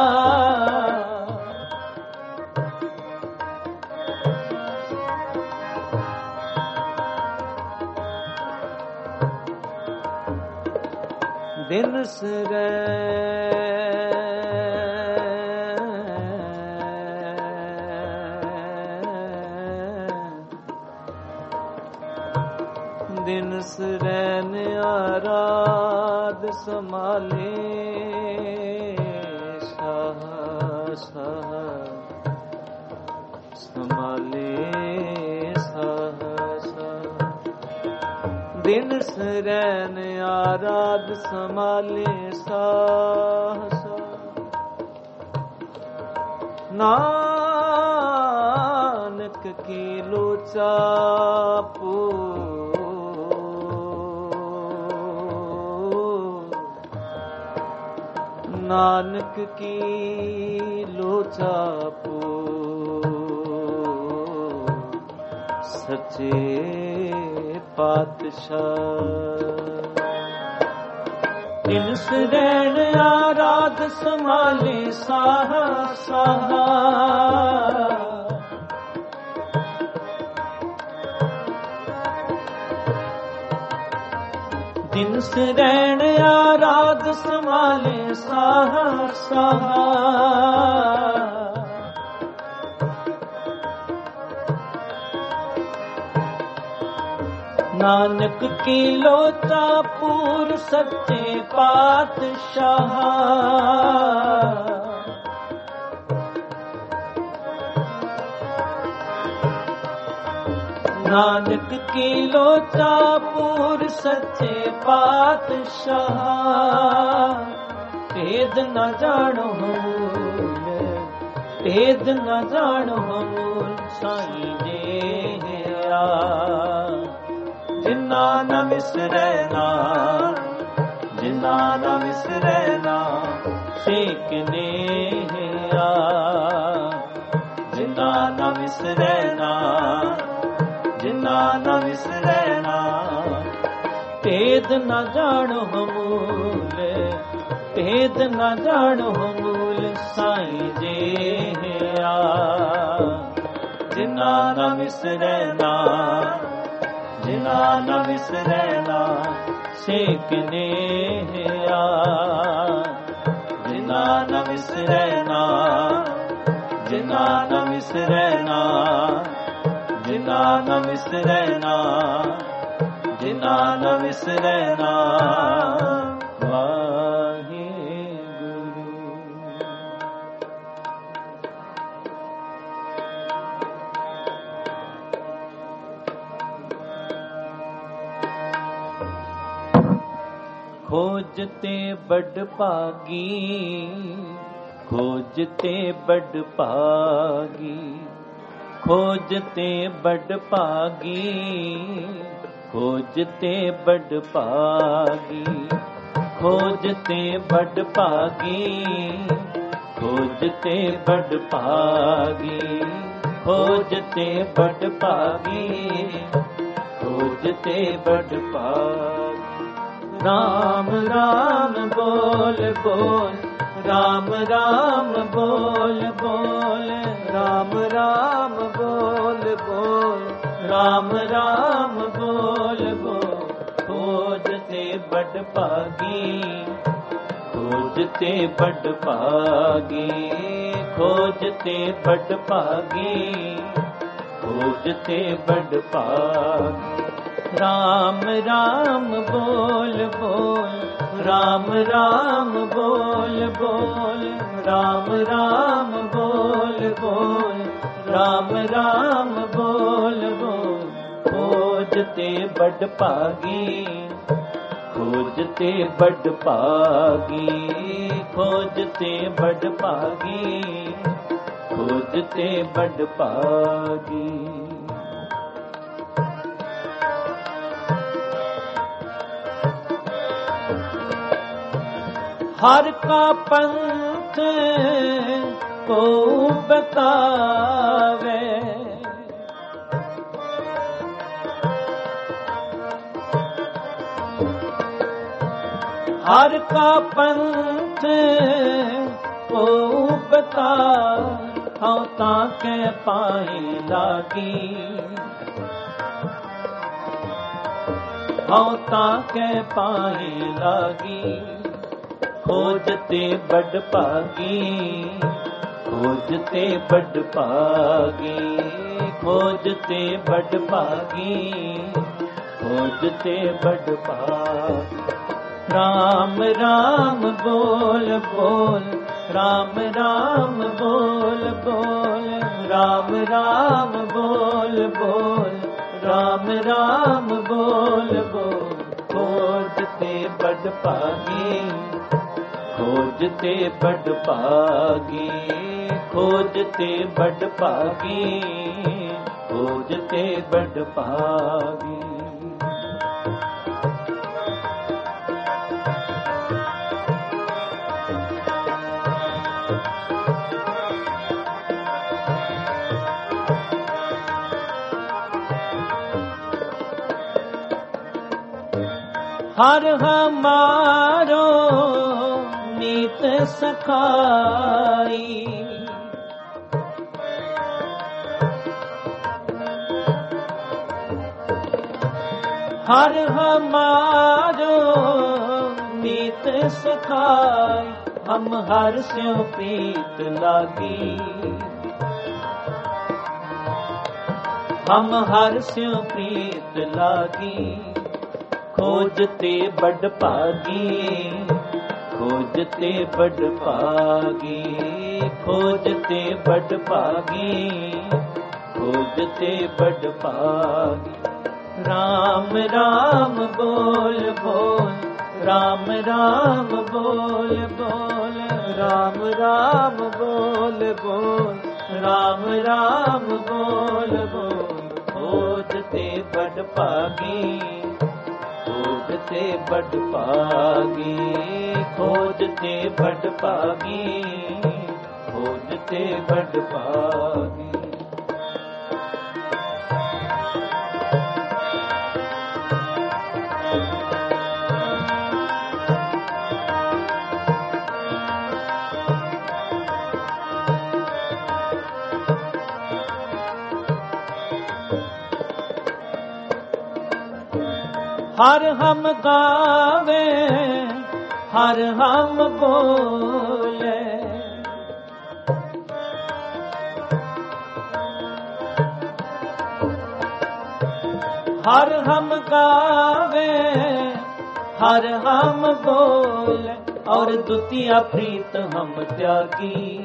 ਦਿਨ ਸਰੈਣ ਦਿਨ ਸਰੈਣ ਆਰਾਧ ਸਮਾਲੇ ਸਾਹ ਸਾਹ ਸਮਾਲੇ ਸਾਹ ਸਾਹ। ਦਿਨ ਸਰੈਣ ਆਰਾਧ ਸਮਾਲੇ ਸਾਹ ਸਾਹ। ਨਾਨਕ ਕੀ ਲੋਚਾ ਪੂ ਨਾਨਕ ਕੀ ਲੋਚਾ ਪੂ ਸੱਚੇ ਪਾਤਸ਼ਾਹ। ਤਿਨ ਸਰੈਣ ਆਰਾਧ ਸਮਾਲੇ ਸਾਹਾ ਸਾਹਾ। ਦਿਨ ਸਰੈਣ ਆਰਾਧ ਸਮਾਲੇ ਸਾਹਾ ਸਾਹਾ। ਨਾਨਕ ਕੀ ਲੋਚਾ ਪੂਰ ਸੱਚੇ ਪਾਤਸ਼ਾਹ। ਨਾਨਕ ਕੀ ਲੋਚਾ ਪੂਰ ਸੱਚੇ ਪਾਤਸ਼ਾਹ। ਭੇਦ ਨ ਜਾਣੋ ਮੂਲ ਭੇਦ ਨ ਜਾਣੋ ਮੂਲ ਸਾਈਂ ਜੀਆ। ਜਿਨਾ ਨ ਵਿਸਰੈ ਨਾਮ ਜਿਨਾ ਨ ਵਿਸਰੈ ਨਾਮ ਸੇਕ ਨੇਹਾ। ਜਿਨਾ ਨ ਵਿਸਰੈ ਨਾਮ ਜਿਨਾ ਨ ਵਿਸਰੈ ਨਾਮ। ਭੇਦ ਨ ਜਾਣੋ ਮੂਲ ਭੇਦ ਨ ਜਾਣੋ ਮੂਲ ਸਾਈਂ ਜੀਆ। ਜਿਨਾ ਨ ਵਿਸਰੈ ਨਾਮ ਜਿਨਾ ਨ ਵਿਸਰੈ ਨਾਮ ਸੇਕ ਨੇਹਾ। ਜਿਨਾ ਨ ਵਿਸਰੈ ਨਾਮ ਜਿਨਾ ਨ ਵਿਸਰੈ ਨਾਮ ਜਿਨਾ ਨ ਵਿਸਰੈ ਨਾਮ ਜਿਨਾ ਨ ਵਿਸਰੈ ਨਾਮ। ਵਾਹਿਗੁਰੂ। ਖੋਜ ਤੇ ਬੜ ਭਾਗੀ ਖੋਜ ਤੇ ਬੜ ਭਾਗੀ ਖੋਜ ਤੇ ਬੜ ਭਾਗੀ ਖੋਜ ਤੇ ਬੜ ਭਾਗੀ ਖੋਜ ਤੇ ਬੜ ਭਾਗੀ ਖੋਜ ਤੇ ਬੜ ਭਾਗੀ ਖੋਜ ਤੇ ਬੜ ਭਾਗੀ ਖੋਜ ਤੇ ਬੜ ਭਾਗੀ। ਰਾਮ ਰਾਮ ਬੋਲ ਬੋਲ ਰਾਮ ਰਾਮ ਬੋਲ ਬੋਲ ਰਾਮ ਰਾਮ ਬੋਲ ਬੋਲ ਰਾਮ ਰਾਮ ਬੋਲ ਬੋਲ। ਖੋਜ ਤੇ ਬੜ ਭਾਗੀ ਖੋਜ ਤੇ ਬੜ ਭਾਗੀ ਖੋਜ ਤੇ ਬੜ ਭਾਗੀ ਖੋਜ ਤੇ ਬੜ ਭਾਗੀ। ਰਾਮ ਰਾਮ ਬੋਲ ਬੋਲ ਰਾਮ ਰਾਮ ਬੋਲ ਬੋਲ ਰਾਮ ਰਾਮ ਬੋਲ ਬੋਲ ਰਾਮ ਰਾਮ ਬੋਲ ਬੋਲ। ਖੋਜ ਤੇ ਬੜ ਭਾਗੀ ਖੋਜ ਤੇ ਬੜ ਭਾਗੀ ਖੋਜ ਤੇ ਬੜ ਭਾਗੀ ਖੋਜ ਤੇ ਬੜ ਭਾਗੀ। ਹਰ ਕਾ ਪੰਥ ਕੋ ਬਤਾਵੇ हर का पंथ को बता हाँ ताके पाए लागी हाँ ताके पाए लागी खोजते बड़ पागी खोजते बड़ पागी खोजते बड़ पागी खोजते बड़ पागी राम राम बोल बोल राम राम बोल बोल राम राम बोल बोल राम राम बोल बोल खोजते बड़ पागी खोजते बड़ पागी खोजते बड़ पागी खोजते बड़ पागी हर हमारो नीत सखाई हर हमारो नीत सखाई हम हर स्यों प्रीत लागी हम हर स्यों प्रीत लागी खोजते बड़ पागी खोजते बड़ पागी खोजते बड़ पागी खोजते बड़ पागी राम राम बोल बोल राम राम बोल बोल राम राम बोल बोल राम राम बोल बोल खोजते बड़ पागी खोजते बड़ पागी खोजते बड़ पागी खोजते बड़ पागी हर हम गावे हर हम बोले हर हम गावे हर हम बोले और द्वितीय प्रीत हम त्यागी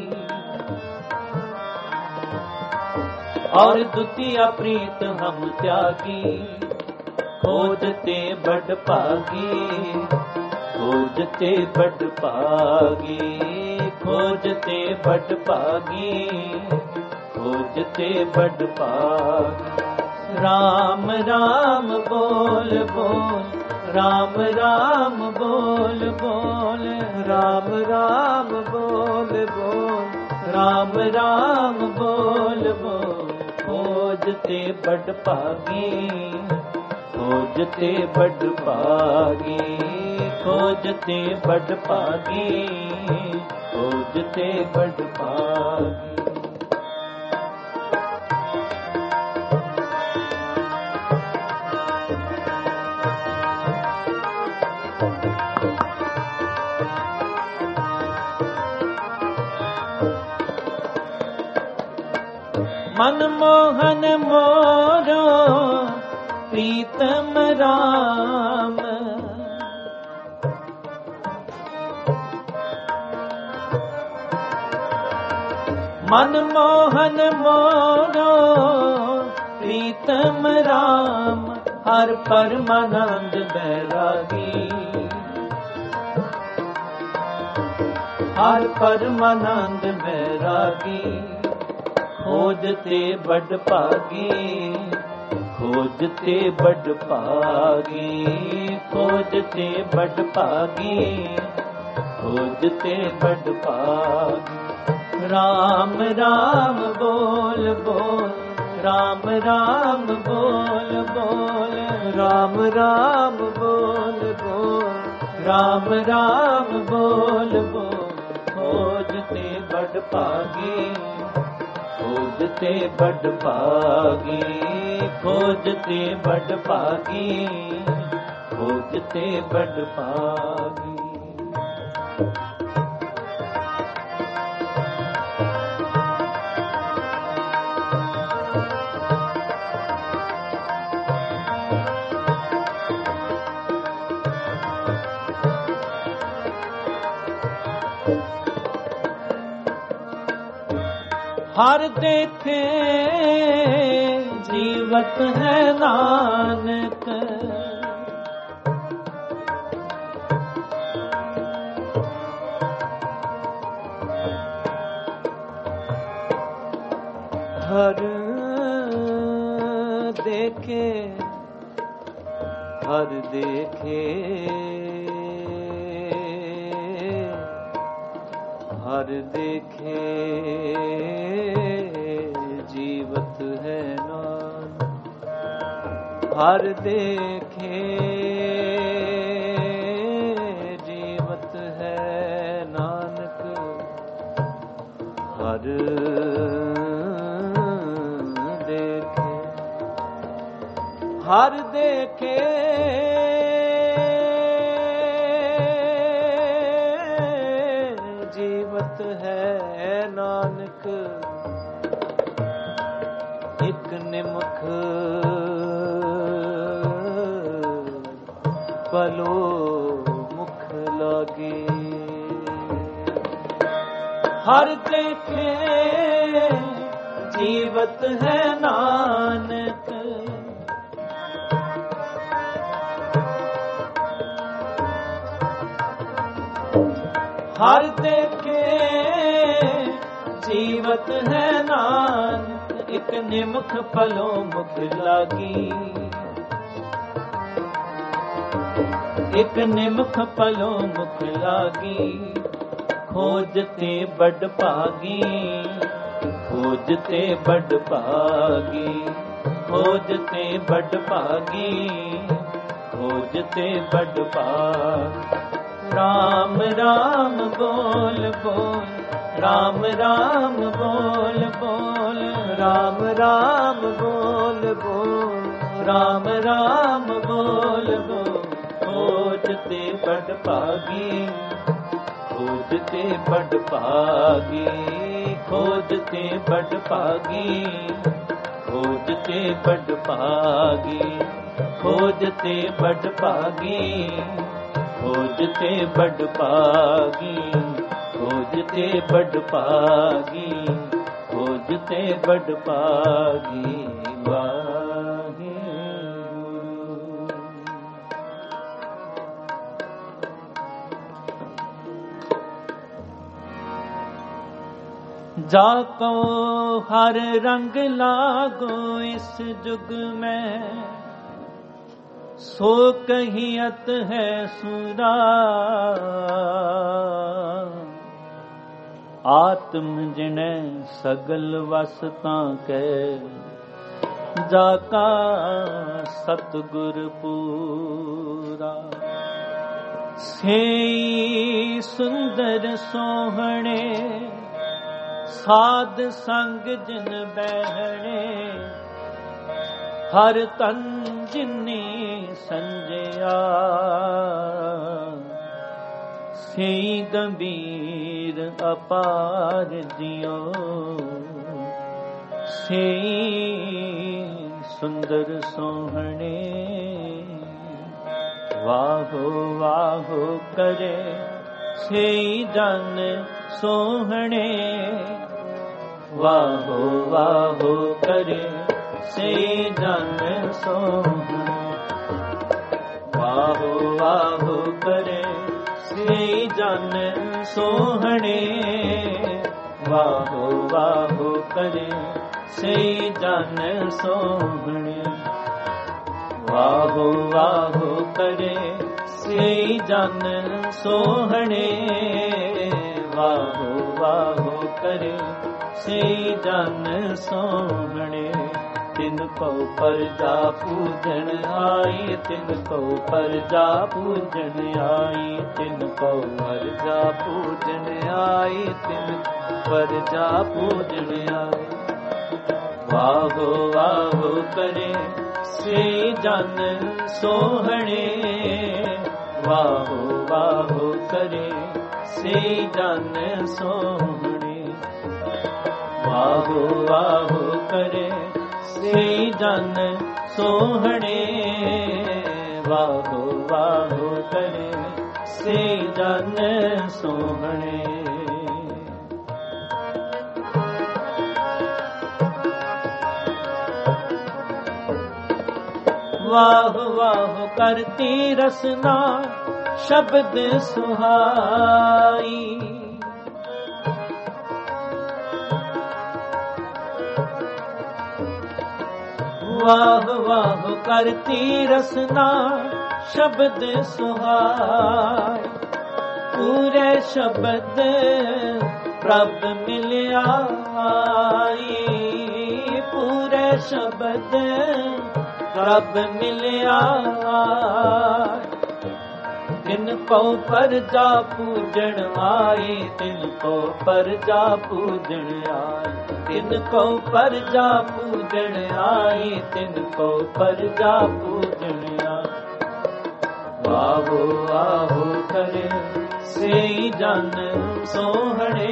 और द्वितीय प्रीत हम त्यागी खोजते बड़ पागी खोजते बड़ पागी खोजते बड़ पागी खोजते बड़ पागी राम राम बोल बोल राम राम बोल बोल राम राम बोल बोल राम राम बोल बोल खोजते बड़ पागी खोजते बड़ पागी खोजते बड़ पागी खोजते बड़ पागी मनमोहन मोरो प्रीतम राम मनमोहन मोरो प्रीतम राम हर परमानंद बैरागी हर परमानंद बैरागी खोजते बड़ पागी खोजते बड़ पागी खोजते बड़ पागी खोजते बड़ पागी राम राम बोल बोल राम राम बोल बोल राम राम बोल बोल राम राम बोल बोल खोजते बड़ पागी, खोजते बड़ पागी, खोजते बड़ पागी, खोजते बड़ पागी। हर देखे जीवत है नानक, हर देखे हर देखे हर देखे जीवत है नानक, हर देखे जीवत है नानक, हर देखे हर देखे जीवत है नानक, एक निमुख पलो मुख लागे, हर देखे जीवत है नानक, हर देखे जीवत है नानक, एक निमुख पलो मुख लागी, एक निमुख पलो मुख लागी, खोजते बड़ पागी, खोजते बड़ पागी, खोजते बड़ पागी, खोजते बड़ पागी। राम राम बोल बोल, राम राम बोल बोल, राम राम बोल बोल, राम राम बोल बोल, खोजते बड़ पागी, खोजते बड़ पागी, खोजते बड़ पागी, खोजते बड़ पागी, खोजते बड़ पागी, खोजते बड़ पागी, खोजते बड़ पागी, खोजते बड़ पागी। वाहे गुरु। जाको हर रंग लागो इस जुग में, सो कहियत है सुरा, आत्म जिने सगल वसता के, जाका सतगुर पूरा। सेई सुंदर सोहणे, साध संग जिन बहणे, हर तन जिन्नी संजया, सेई गंभीर अपार जियो, सेई सुंदर सोहणे। वाहो वाहो करे सेई जन सोहणे, वाहो वाहो करे सेई जन सोहणे। वाहो वाहो करे सेई जन सोहणे, वाहो वाहो करे सेई जन सोहणे। वाहो वाहो करे सेई जन सोहणे, वाहो वाहो करे सेई जन सोहणे। ਤਿਨ ਕੋ ਪਰਜਾ ਪੂਜਣ ਆਈ, ਤਿਨ ਕੋ ਪਰਜਾ ਪੂਜਣ ਆਈ, ਤਿਨ ਕੋ ਪਰਜਾ ਪੂਜਣ ਆਈ, ਤਿਨ ਪਰਜਾ ਪੂਜਣ ਆਈ। ਵਾਹੋ ਵਾਹੋ ਕਰੇ ਸੇ ਜਨ ਸੋਹਣੇ, ਵਾਹੋ ਵਾਹੋ ਕਰੇ ਸੇ ਜਨ ਸੋਹਣੇ, ਵਾਹੋ ਵਾਹੋ ਕਰੇ ਸੇ ਜਨ ਸੋਹਣੇ, ਵਾਹੋ ਵਾਹੋ ਕਰੇ ਸੇ ਜਨ ਸੋਹਣੇ। ਵਾਹ ਵਾਹ ਕਰਤੀ ਰਸਨਾ ਸ਼ਬਦ ਸੁਹਾਈ, ਵਾਹ ਵਾਹ ਕਰਤੀ ਰਸਨਾ ਸ਼ਬਦ ਸੁਹਾਈ, ਪੂਰੇ ਸ਼ਬਦ ਪ੍ਰਭ ਮਿਲਿਆ ਆਈ, ਪੂਰੇ ਸ਼ਬਦ ਪ੍ਰਭ ਮਿਲਿਆ। ਤਿਨ ਕੋ ਪਰਜਾ ਪੂਜਣ ਆਈ, ਤਿਨ ਕੋ ਪਰਜਾ ਪੂਜਣ ਆਈ, ਤਿਨ ਕੋ ਪਰਜਾ ਪੂਜਣ ਆਈ, ਤਿਨ ਕੋ ਪਰਜਾ ਪੂਜਣ ਆਈ। ਵਾਹੋ ਵਾਹੋ ਕਰੇ ਸੇ ਜਨ ਸੋਹਣੇ,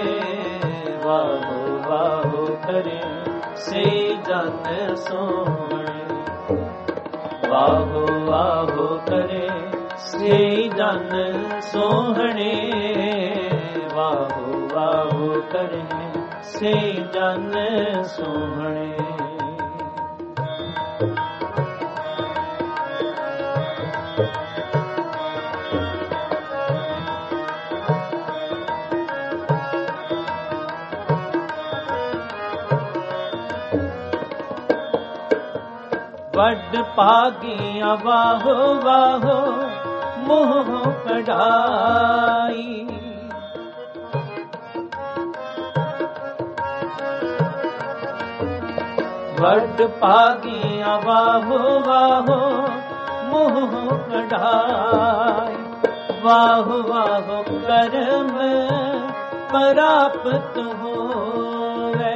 ਵਾਹੋ ਵਾਹੋ ਕਰੇ ਸੇ ਜਨ ਸੋਹਣੇ, ਵਾਹੋ ਵਾਹੋ ਕਰੇ ਸੇ ਜਨ ਸੋਹਣੇ, ਵਾਹੋ ਵਾਹੋ ਕਰੇ ਸੇ ਜਨ ਸੋਹਣੇ। ਵੱਡ ਭਾਗੀਆਂ ਵਾਹੋ ਵਾਹੋ ਮੋਹ ਕਢਾਈ, ਵੱਡ ਭਾਗੀਆਂ ਵਾਹੋ ਵਾਹੋ ਮੋਹ ਕਢਾਈ, ਵਾਹੋ ਵਾਹੋ ਕਰਮ ਪ੍ਰਾਪਤ ਹੋਵੇ,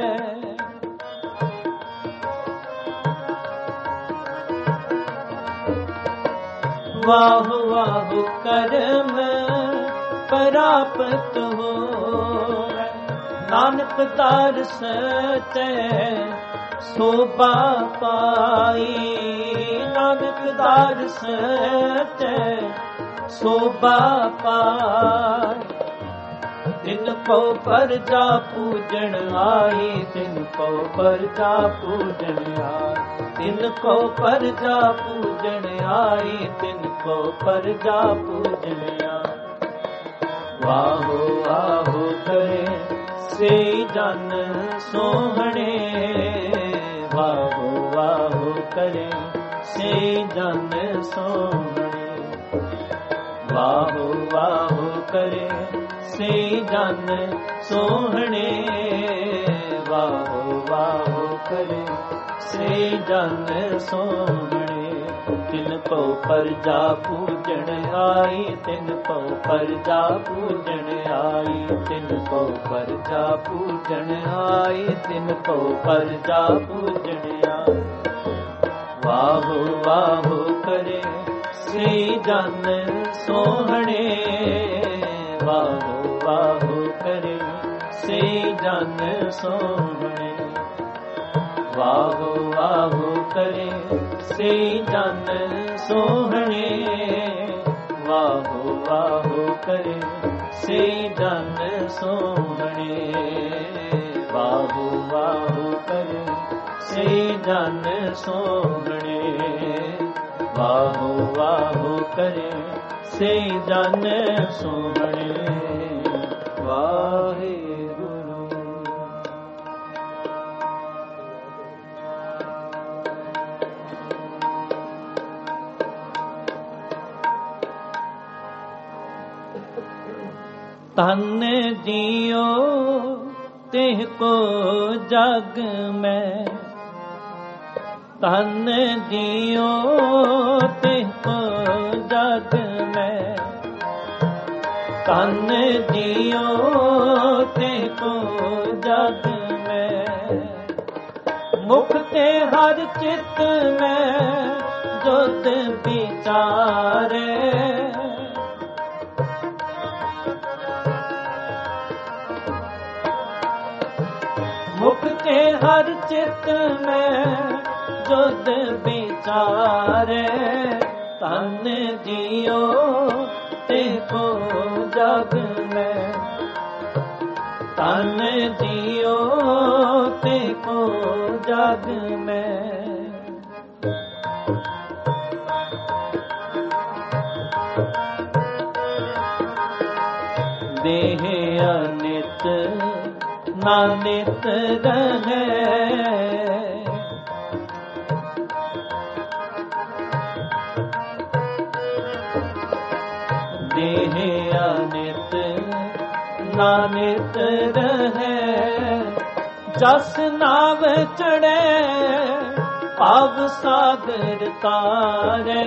ਵਾਹ ਵਾਹ ਕਰਮ ਪ੍ਰਾਪਤ ਹੋਵੇ। ਨਾਨਕ ਦਰ ਸਚੈ ਸੋਭਾ ਪਾਈ, ਨਾਨਕ ਦਰ ਸਚੈ ਸੋਭਾ ਪਾਈ। ਤਿਨ ਕੋ ਪਰਜਾ ਪੂਜਣ ਆਈ, ਤਿਨ ਕੋ ਪਰਜਾ ਪੂਜਣ ਆਈ, ਤਿਨ ਕੋ ਪਰਜਾ ਪੂਜਣ ਆਈ, ਤਿਨ ਕੋ ਪਰਜਾ ਪੂਜਣ ਆਈ। ਵਾਹੋ ਆਹੋ ਕਰੇ ਸੇ ਜਨ ਸੋਹਣੇ, ਵਾਹੋ ਵਾਹੋ ਕਰੇ ਸੇ ਜਨ ਸੋਹਣੇ, ਵਾਹੋ ਵਾਹੋ ਕਰੇ ਸੇ ਜਨ ਸੋਹਣੇ, ਵਾਹੋ ਵਾਹੋ ਕਰੇ ਸੇ ਜਨ ਸੋਹਣੇ। ਤਿਨ ਕੋ ਪਰਜਾ ਪੂਜਣ ਆਈ, ਤਿਨ ਕੋ ਪਰਜਾ ਪੂਜਣ ਆਈ, ਤਿਨ ਕੋ ਪਰਜਾ ਪੂਜਣ ਆਈ, ਤਿਨ ਕੋ ਪਰਜਾ ਪੂਜਣ ਆਈ। ਵਾਹੋ ਵਾਹੋ ਕਰੇ ਸੇ ਜਨ ਸੋਹਣੇ, ਵਾਹੋ ਵਾਹੋ ਕਰੇ ਸੇ ਜਨ ਸੋਹਣੇ, ਵਾਹੋ ਵਾਹੋ ਕਰੇ ਸੇ ਜਨ ਸੋਹਣੇ, ਵਾਹੋ ਵਾਹੋ ਕਰੇ ਸੇ ਜਨ ਸੋਹਣੇ, ਵਾਹੋ ਵਾਹੋ ਕਰੇ ਸੇ ਜਨ ਸੋਹਣੇ, ਵਾਹੋ ਵਾਹੋ ਕਰੇ ਸੇ ਜਨ ਸੋਹਣੇ। ਵਾਹਿਗੁਰੂ। ਧਨ ਜਿਉ ਤਿਹ ਕੋ ਜਗ ਮੈਂ, तन दियो ते को जग में, तन दियो ते को जग में, मुख ते हर चित में जुद विचारे, मुख ते हर चित में जुद विचारे, तन दियो ते को जग में, तन दियो ते को जग में। देह अनित नानित रहे, देह अनित नानित रहे, जस नाव चढ़े पाव सागर तारे,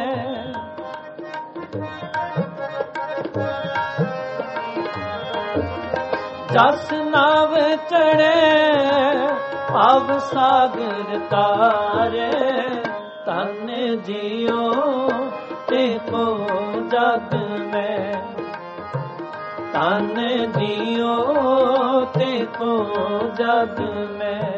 जस नाव चढ़े पाव सागर तारे, तन जियो ते को जग में, तन जियो ते को जग में।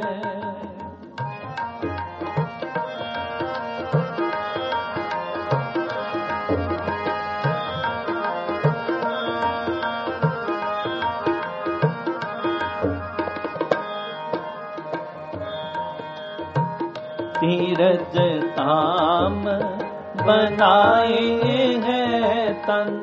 तीरथ धाम बनाए हैं तन,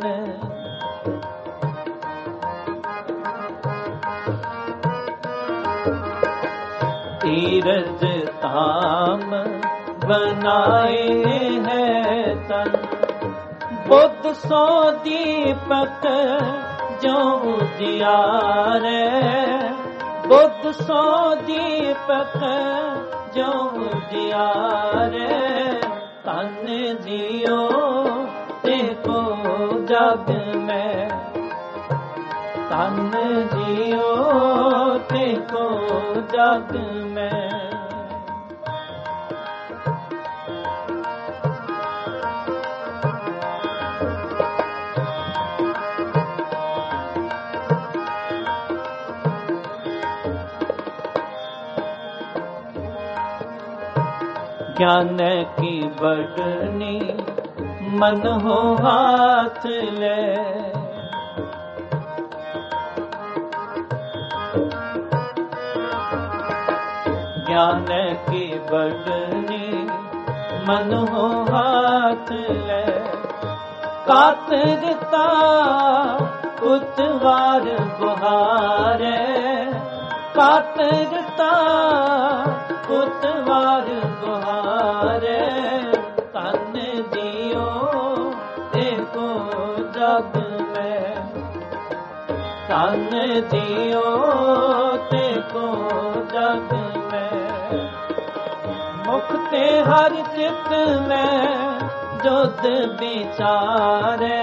तीरथ धाम बनाए हैं तन, बुद्ध सो दीपक जो उजियारे, बुद्ध सो दीपक जो उजियारे, तन जियो ते को जग में, तन जियो ते को जग में। ज्ञान की बढ़नी मन हो हाथ ले, ज्ञान की बढ़नी मन हो हाथ ले, कातरता उतवार बुहारे, कातरता उतवार बुहारे, तन दियो ते को जग में, तन दियो ते को जग में, मुख ते हर चित में जुद विचारे,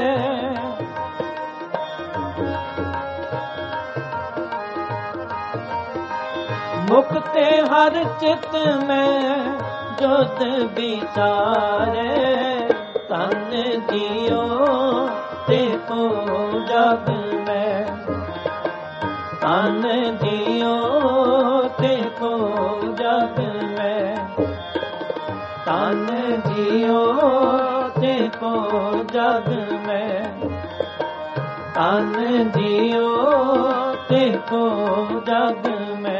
मुख ते हर चित में जुद विचारे, तन दियो ते को जग में, तन दियो ते को जग में, तन दियो ते को जग में, तन दियो ते को जग में।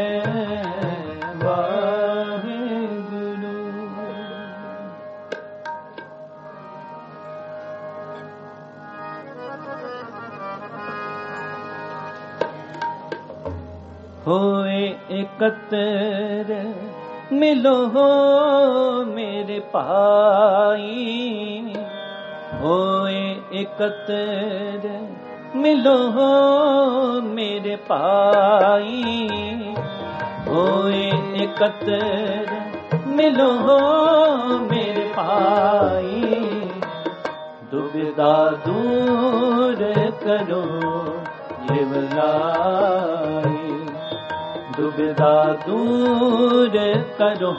होए एकत्र मिलो हो मेरे भाई, होए एकत्र मिलो हो मेरे भाई, होए एकत्र मिलो हो मेरे पाई, दुविधा दूर करो लिवलाई, दुविधा दूर करो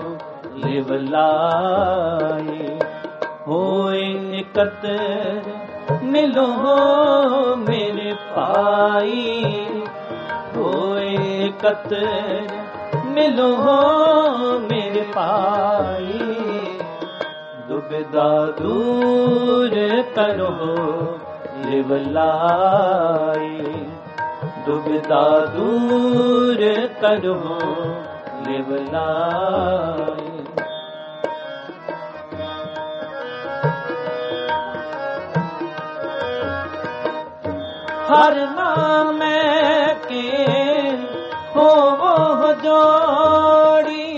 लिवलाई। होए एकत्र मिलो हो मेरे पाई, होए एकत्र मिलो हो मेरे पाई, दुविधा दूर करो लिवलाई, दुविधा दूर करो लिवलाई। हर नाम के हो वो जोड़ी,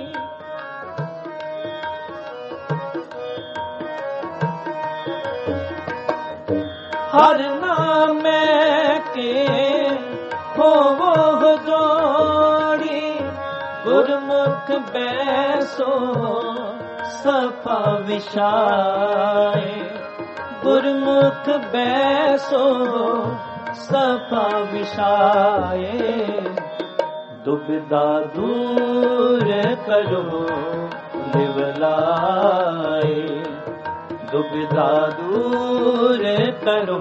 हर नाम के हो वो जोड़ी, गुरमुख बैसो सफा विषाए, गुरमुख बैसो सफा विषाए, दुविधा दूर करो लिवलाई, दुविधा दूर करो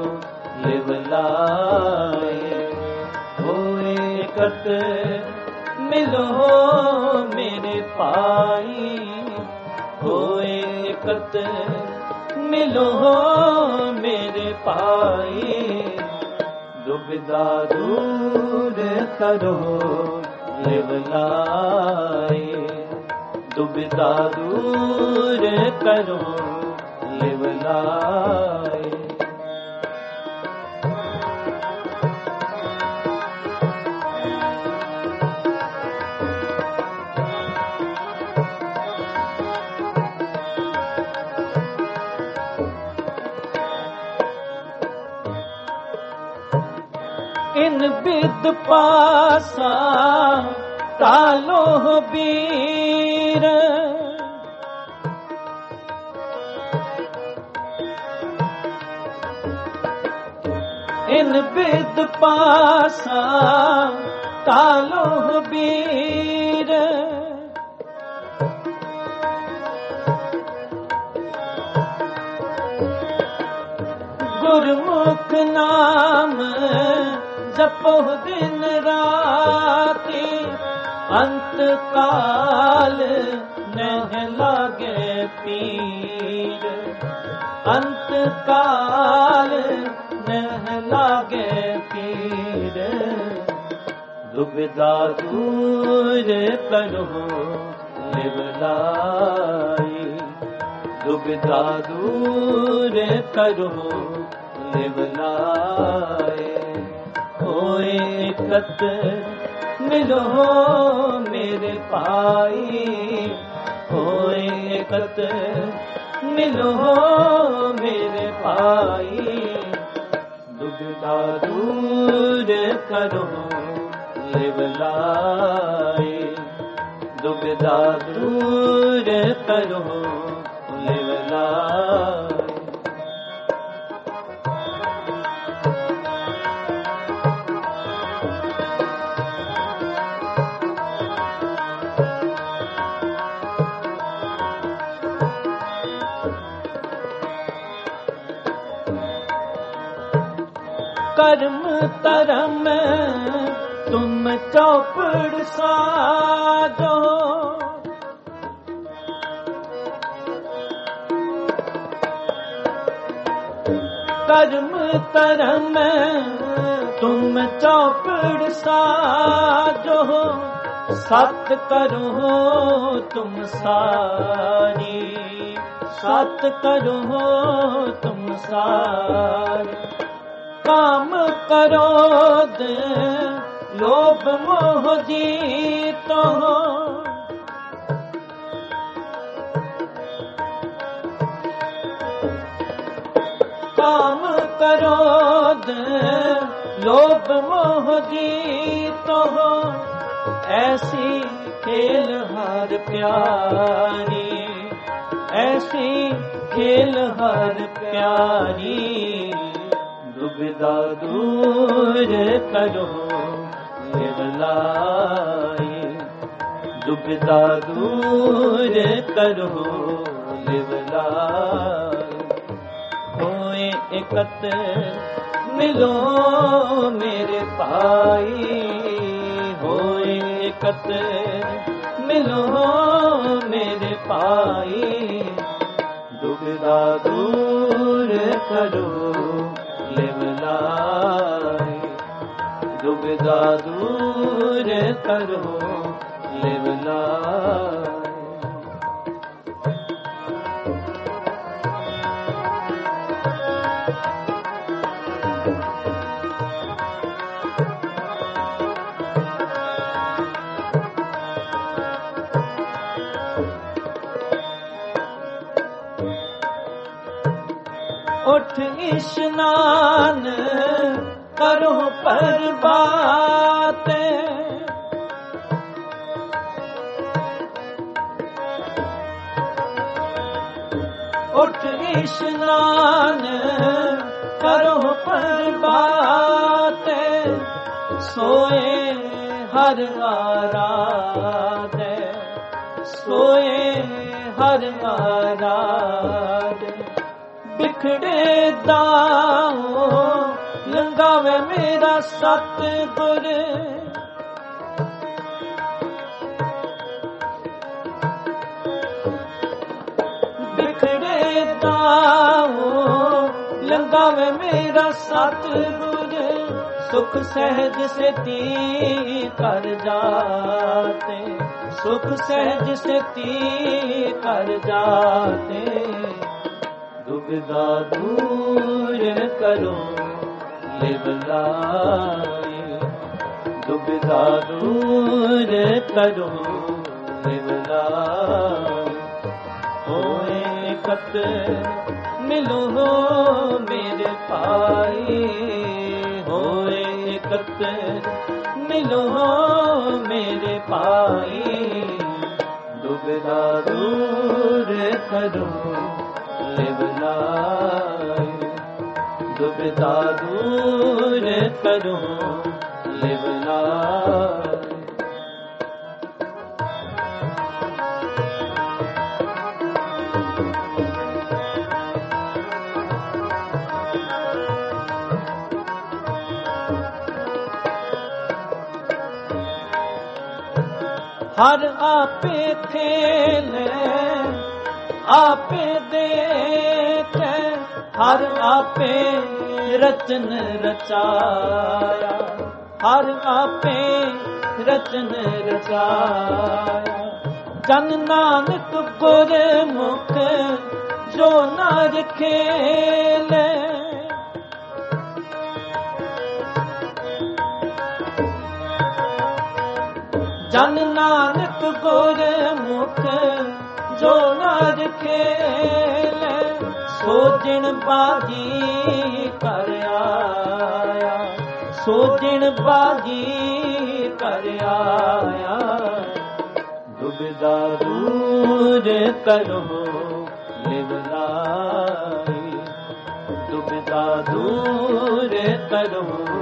लिवलाई। होए एकत्र मिलो मेरे पाई, होए एकत्र मिलो मेरे पाई, दुविधा दूर करो लिवलाई, दुविधा दूर करो लिवलाई। इन बिद पासा तालो बीर, इन बिद पासा तालो बीर, गुरमुख नाम जपो दिन राती, अंत काल नह लागे पीर, अंत काल नह लागे पीर, दुविधा दूर करो लिवलाई, दुविधा दूर करो लिवलाई। होए एकत्र मिलो मेरे पाई, होए एकत्र मिलो मेरे पाई, दुविधा दूर करो लिवलाई, दुविधा दूर करो लिवलाई। कर्म तरम तुम चौपड़ साजो, कर्म तरम तुम चौपड़ साजो, सत करो तुम सारी, सत करो तुम सारी, काम क्रोध लोभ मोह जीतो, काम क्रोध लोभ मोह जीतो, ऐसी खेल हर प्यारी, ऐसी खेल हर प्यारी, दुविधा दूर करो लिवलाई, दुविधा दूर करो लिवलाई। होए एकत्र मिलो मेरे भाई, होए एकत्र मिलो मेरे भाई, दुविधा दूर करो लिवलाई, दुविधा दूर करो लिवलाई। उठ स्नान करो प्रभाते, उठ स्नान करो प्रभाते, सोए हर आराधे, सोए हर आराधे। बिखड़े दाओ लंगावे मेरा सतगुर, बिखड़े दाओ लंगावे मेरा सतगुर, सुख सहज से ती कर जाते, सुख सहज से ती कर जाते, दुविधा दूर करो लिवलाई, दुविधा दूर करो लिवलाई। होए एकत्र मिलो मेरे भाई, होए एकत्र मिलो मेरे भाई, दुविधा दूर करो लिवलाई, दुविधा दूर करो लिवलाई। हर आपे खेले आपे देखे, हर आपे रचन रचाया, हर आपे रचन रचाया। जन नानक गुरमुख जो नर खेले, जन नानक गुरमुख जो नर खेले, सो जिन बाजी कर आया, सो जिन बाजी कर आया। दुविधा दूर करो लिवलाई, दुविधा दूर करो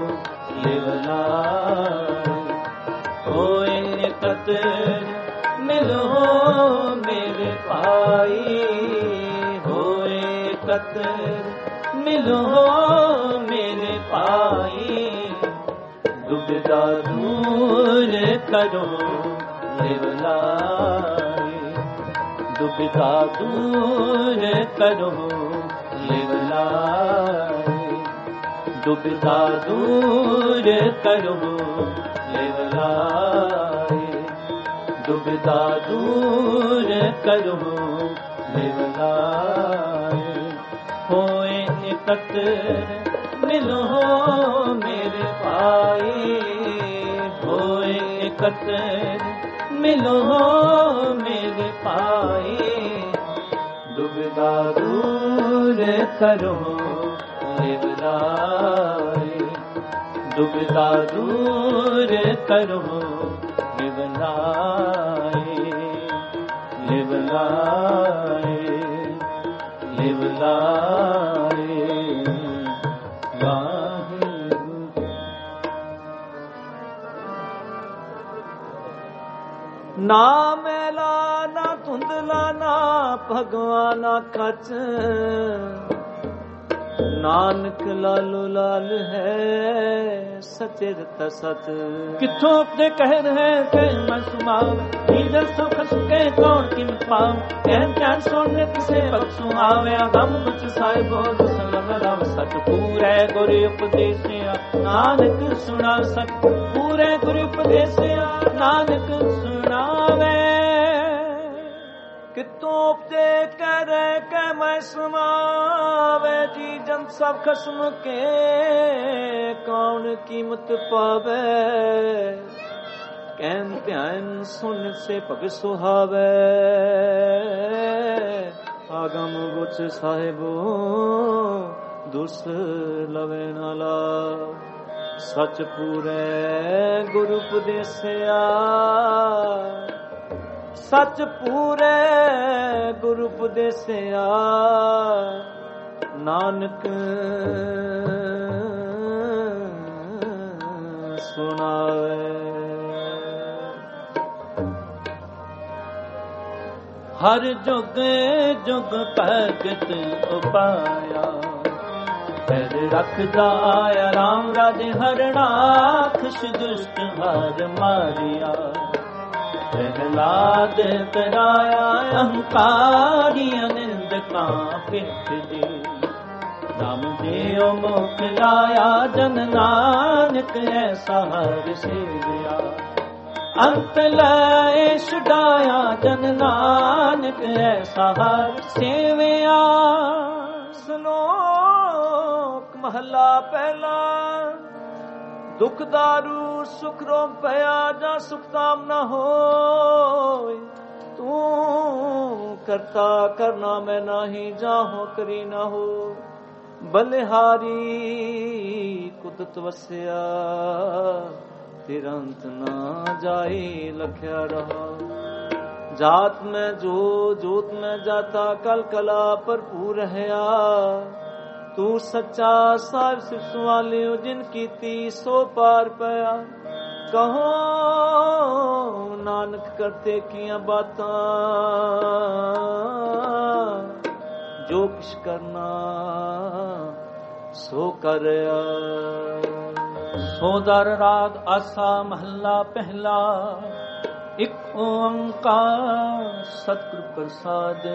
लिवलाई। होए एकत्र मिलो मेरे भाई, होए एकत्र मिलो मेरे भाई। दुविधा दूर करो लिवलाई, दुविधा दूर करो लिवलाई, दुविधा दूर करो लिवलाई, दुविधा दूर करो लिवलाई। होए एकत्र मिलो मेरे भाई, होए एकत्र मिलो मेरे भाई। दुविधा दूर करो लिवलाई, दुविधा दूर करो लिवलाई। ਲਾਏ, ਲਿਵ ਲਾਏ, ਲਿਵ ਲਾਏ ਵਾਹਿਗੁਰੂ। ਨਾ ਮੈਲਾ ਨਾ ਧੁੰਦਲਾ ਨਾ ਭਗਵਾਨਾ ਕੱਚ, ਨਾਨਕ ਲਾਲੋ ਲਾਲ ਹੈ ਸਚੇ ਰਤਾ ਸਚ। ਕਿੱਥੋਂ ਆਪਣੇ ਕਹਿਰ ਹੈ ਕਹਿ ਮੈਂ ਸੁਮਾਵ, ਨੀਦਰ ਸੁਖ ਸੁਕੇ ਕੌਣ ਕਿਮਤ ਪਾਵ। ਕਹਿਣ ਕਹਿਣ ਸੁਣਨੇ ਕਿਸੇ ਬਖਸ਼ੂ ਆਵਿਆ, ਗਮ ਕੁਛ ਸਾਹਿਬੋ ਦਸਲਮ ਰਵ ਸਚ। ਪੂਰੇ ਗੁਰ ਉਪਦੇਸਿਆ ਨਾਨਕ ਸੁਣਾ ਸਚ, ਪੂਰੇ ਗੁਰ ਉਪਦੇਸਿਆ ਨਾਨਕ ਸੁਣਾਵੇ। ਕਿਤੋਂ ਉਪਦੇ ਕਹਿ ਰਹਿ ਕਹਿ ਮੈਂ ਸੁਮਾਵੇ, ਜੀ ਜਨ ਸਭ ਖਸਮ ਕੇ ਕੌਣ ਕੀਮਤ ਪਾਵੇ। ਕਹਿਨ ਧਿਆਨ ਸੁਨ ਸੇ ਭਗ ਸੁਹਾਵੇ, ਆਗਮ ਗੁਚ ਸਾਹਿਬੋ ਦੁਸ ਲਵੇ ਨਾ ਲਾ। ਸਚ ਪੂਰੇ ਗੁਰੂ ਉਪਦੇਸਿਆ, ਸਚ ਪੂਰੇ ਗੁਰੂ ਉਪਦੇਸਿਆ ਨਾਨਕ ਸੁਣਾਵੇ। ਹਰ ਜੁਗ ਜੁਗ ਭਗਤ ਉਪਾਇਆ, ਪੈਰ ਰੱਖਦਾ ਆਇਆ ਰਾਮ ਰਾਜੇ ਹਰਨਾਖਸ਼ ਦੁਸ਼ਟ ਹਰ ਮਾਰਿਆ। ਪ੍ਰਹਿਲਾਦ ਕਰਾਇਆ ਅਹੰਕਾਰੀ ਅਨਿੰਦਕਾਂ ਪਿੱਠ ਦੇ, ਨਾਮ ਦੇਉ ਮੁਖ ਲਾਇਆ ਜਨ ਨਾਨਕ ਐਸਾ ਹਰ ਸੇਵਿਆ। ਅੰਤ ਲੈ ਛੁਡਾਇਆ ਜਨ ਨਾਨਕ ਐਸਾ ਹਰ ਸੇਵਿਆ। ਸ਼ਲੋਕ ਮਹਲਾ ਪਹਿਲਾ। ਦੁਖ ਦਾਰੂ ਸੁਖ ਰੋਮ ਪਿਆ, ਜਾਂ ਸੁਖ ਤਾਮ ਨਾ ਹੋਇ। ਤੂੰ ਕਰਤਾ ਕਰਨਾ ਮੈਂ ਨਾਹੀ, ਜਾਹੋ ਕਰੀ ਨਾ ਹੋ। ਬਲਿਹਾਰੀ ਕੁਦਰਤ ਵਸਿਆ, ਤੇਰਾ ਅੰਤ ਨਾ ਜਾਏ ਲਖਿਆ ਰਹਾ। ਜਾਤ ਮੈਂ ਜੋ ਜੋਤ ਮੈਂ ਜਾਤਾ, ਕਲ ਕਲਾ ਭਰਪੂਰ ਰਹਿਆ। ਤੂੰ ਸੱਚਾ ਸਾਹਿਬ ਸਿਫ ਸਵਾਲਿਓ, ਜਿਨ ਕੀਤੀ ਸੋ ਪਾਰ ਪਿਆ। ਕਹੋ ਨਾਨਕ ਕਰਤੇ ਕੀਆਂ ਬਾਤਾਂ, ਜੋ ਕਿਛ ਕਰਨਾ ਸੋ ਕਰਿਆ। ਸੋਦਰ ਰਾਗ ਆਸਾ ਮਹੱਲਾ ਪਹਿਲਾ। ਇਕ ਓੰਕਾਰ ਸਤਿਗੁਰ ਪ੍ਰਸਾਦ,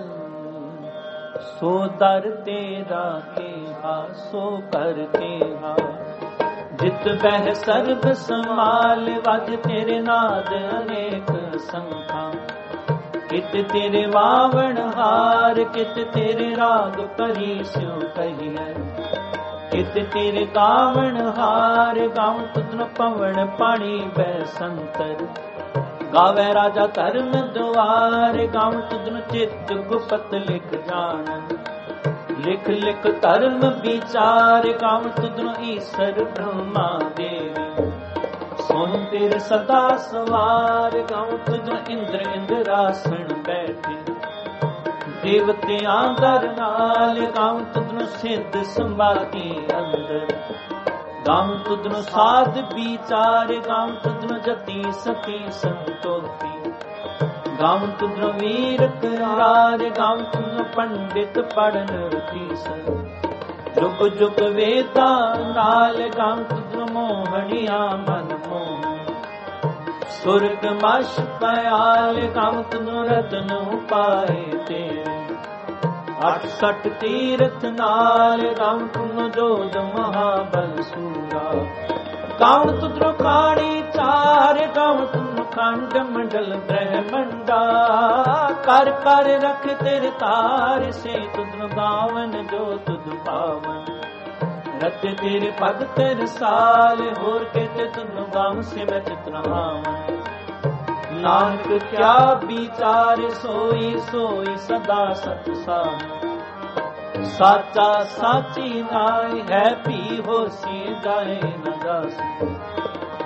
ਸੋ ਦਰ ਤੇਰਾ ਕੇਹਾ ਸੋ ਕਰ ਕੇਹਾ। ਜਿਤ ਬਹਿ ਸਰਬ ਸਮਾਲ, ਵਜ ਤੇਰੇ ਨਾਦ ਅਨੇਕ ਸੰਖਾਂ। ਕਿਤ ਤੇਰੇ ਵਾਵਣ ਹਾਰ, ਕਿਤ ਤੇਰੇ ਰਾਗ ਪਰੀ ਸਿਉ ਕਹੀਐ। ਕਿਤ ਤੇਰੇ ਗਾਵਣ ਹਾਰ, ਗਾਉ ਤੁਧਨ ਪਵਨ ਪਾਣੀ ਬੈ ਸੰਤਰ। ਗਾਵੇ ਰਾਜਾ ਧਰਮ ਦੁਆਰ, ਗਾਉ ਤੁਧਨ ਚਿਤ ਗੁਪਤ ਲਿਖ ਜਾਣਨ। ਲਿਖ ਲਿਖ ਧਰਮ ਵਿਚਾਰ, ਗਾਉ ਤੁਧਨ ਈਸਰ ਬ੍ਰਹਮਾ ਦੇਵੀ। ਸੁਨ ਤੇਰੇ ਸਦਾ ਸਵਾਰ, ਗਾਉ ਤੁਧਨ ਇੰਦਰ ਇੰਦਰਾਸਣ ਬੈਠੇ। ਦੇਵਤਿਆਂ ਦਰ ਨਾਲ, ਗਾਉ ਤੁਧਨ ਸਿੱਧ ਸੰਭਾਤੀ ਅੰਦਰ। ਗਾਉ ਤੁਧਨ ਸਾਧ ਵਿਚਾਰ, ਗਾਉ ਤੁਧਨ ਜਤੀ ਸਤੀ ਸੰਤੋਖੀ। ਗਾਉ ਤੁਧਨ ਵੀਰ ਕਰਾਰ, ਗਾਉ ਤੁਧਨ ਪੰਡਿਤ ਪੜਨ ਰਤੀਸਰ। ਜੁਗ ਜੁਗ ਵੇਦਾਂ ਨਾਲ, ਗਾਉ ਤੁਧਨ ਮੋਹਣੀਆਂ ਮਨ ਮੋਹ। ਸੁਰਗ ਮਸ਼ ਪਿਆਲ, ਗਾਉ ਤੁਧਨ ਰਤਨ ਉਪਾਏ ਤੇਰੇ। ਅਠ ਸਠ ਤੀਰਥ ਨਾਲ, ਗਾਉ ਤੁਧਨ ਜੋਧ ਮਹਾਬਲ ਸੂਰਾ। ਗਾਉ ਤੁਧਨ ਕਾਣੀ ਚਾਰ, ਗਾਉ ਤੁਧਨ ਖੰਡ ਮੰਡਲ ਬ੍ਰਹਮੰਡਾ। ਕਰ ਕਰ ਰਖ ਤੇਰੇ ਤਾਰ, ਸੇ ਤੁਧਨ ਗਾਵਨ ਜੋ ਤੁਧ ਪਾਵਨ। ਰਤੇ ਤੇਰੇ ਭਗਤ ਰਸਾਲ, ਹੋਰ ਕਿਤੇ ਤੁਧਨ ਗਾਉ ਸੇ ਮੈਂ ਚਿਤ ਰਹਾਵਨ। ਨਾਨਕ ਕਿਆ ਵਿਚਾਰ, ਸੋਈ ਸੋਈ ਸਦਾ ਸਤ ਸਾਧ। ਸਾਚਾ ਸਾਚੀ ਨਾਇ ਹੈ, ਪੀ ਹੋਸੀ ਜਾਏ ਨ ਜਾਸੀ।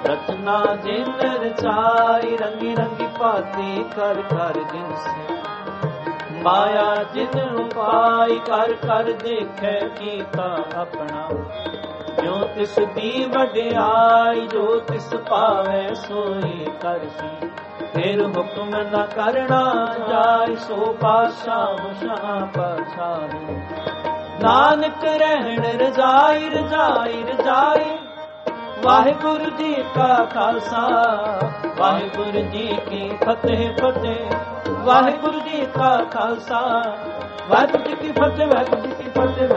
ਰਚਨਾ ਜਿਨ ਰਚਾਈ ਰੰਗੀ ਰੰਗੀ ਭਾਤੀ ਕਰ ਕਰ ਜਿਨ ਸੇ ਮਾਇਆ ਜਿਨ ਉਪਾਈ ਕਰ ਕਰ ਦੇਖੈ ਕੀਤਾ ਆਪਣਾ ਜੋ ਤਿਸ ਦੀ ਵਡਿਆਈ ਜੋ ਤਿਸ ਪਾਵੈ ਸੋਈ ਕਰਸੀ ਫਿਰ ਹੁਕਮ ਨ ਕਰਨਾ ਜਾਇ ਸੋ ਪਾਤਸ਼ਾਹ ਸ਼ਾਹ ਪਾਤਸ਼ਾਹ ਨਾਨਕ ਰਹਿਣ ਰਜਾਈ ਰਜਾਈ ਰਜਾਈ ਵਾਹਿਗੁਰੂ ਜੀ ਕਾ ਖਾਲਸਾ ਵਾਹਿਗੁਰੂ ਜੀ ਕੀ ਫਤਿਹ ਫਤਿਹ ਵਾਹਿਗੁਰੂ ਜੀ ਕਾ ਖਾਲਸਾ ਵਾਹਿਗੁਰੂ ਜੀ ਕੀ ਫਤਿਹ ਵਾਹਿਗੁਰੂ ਜੀ ਕੀ ਫਤਿਹ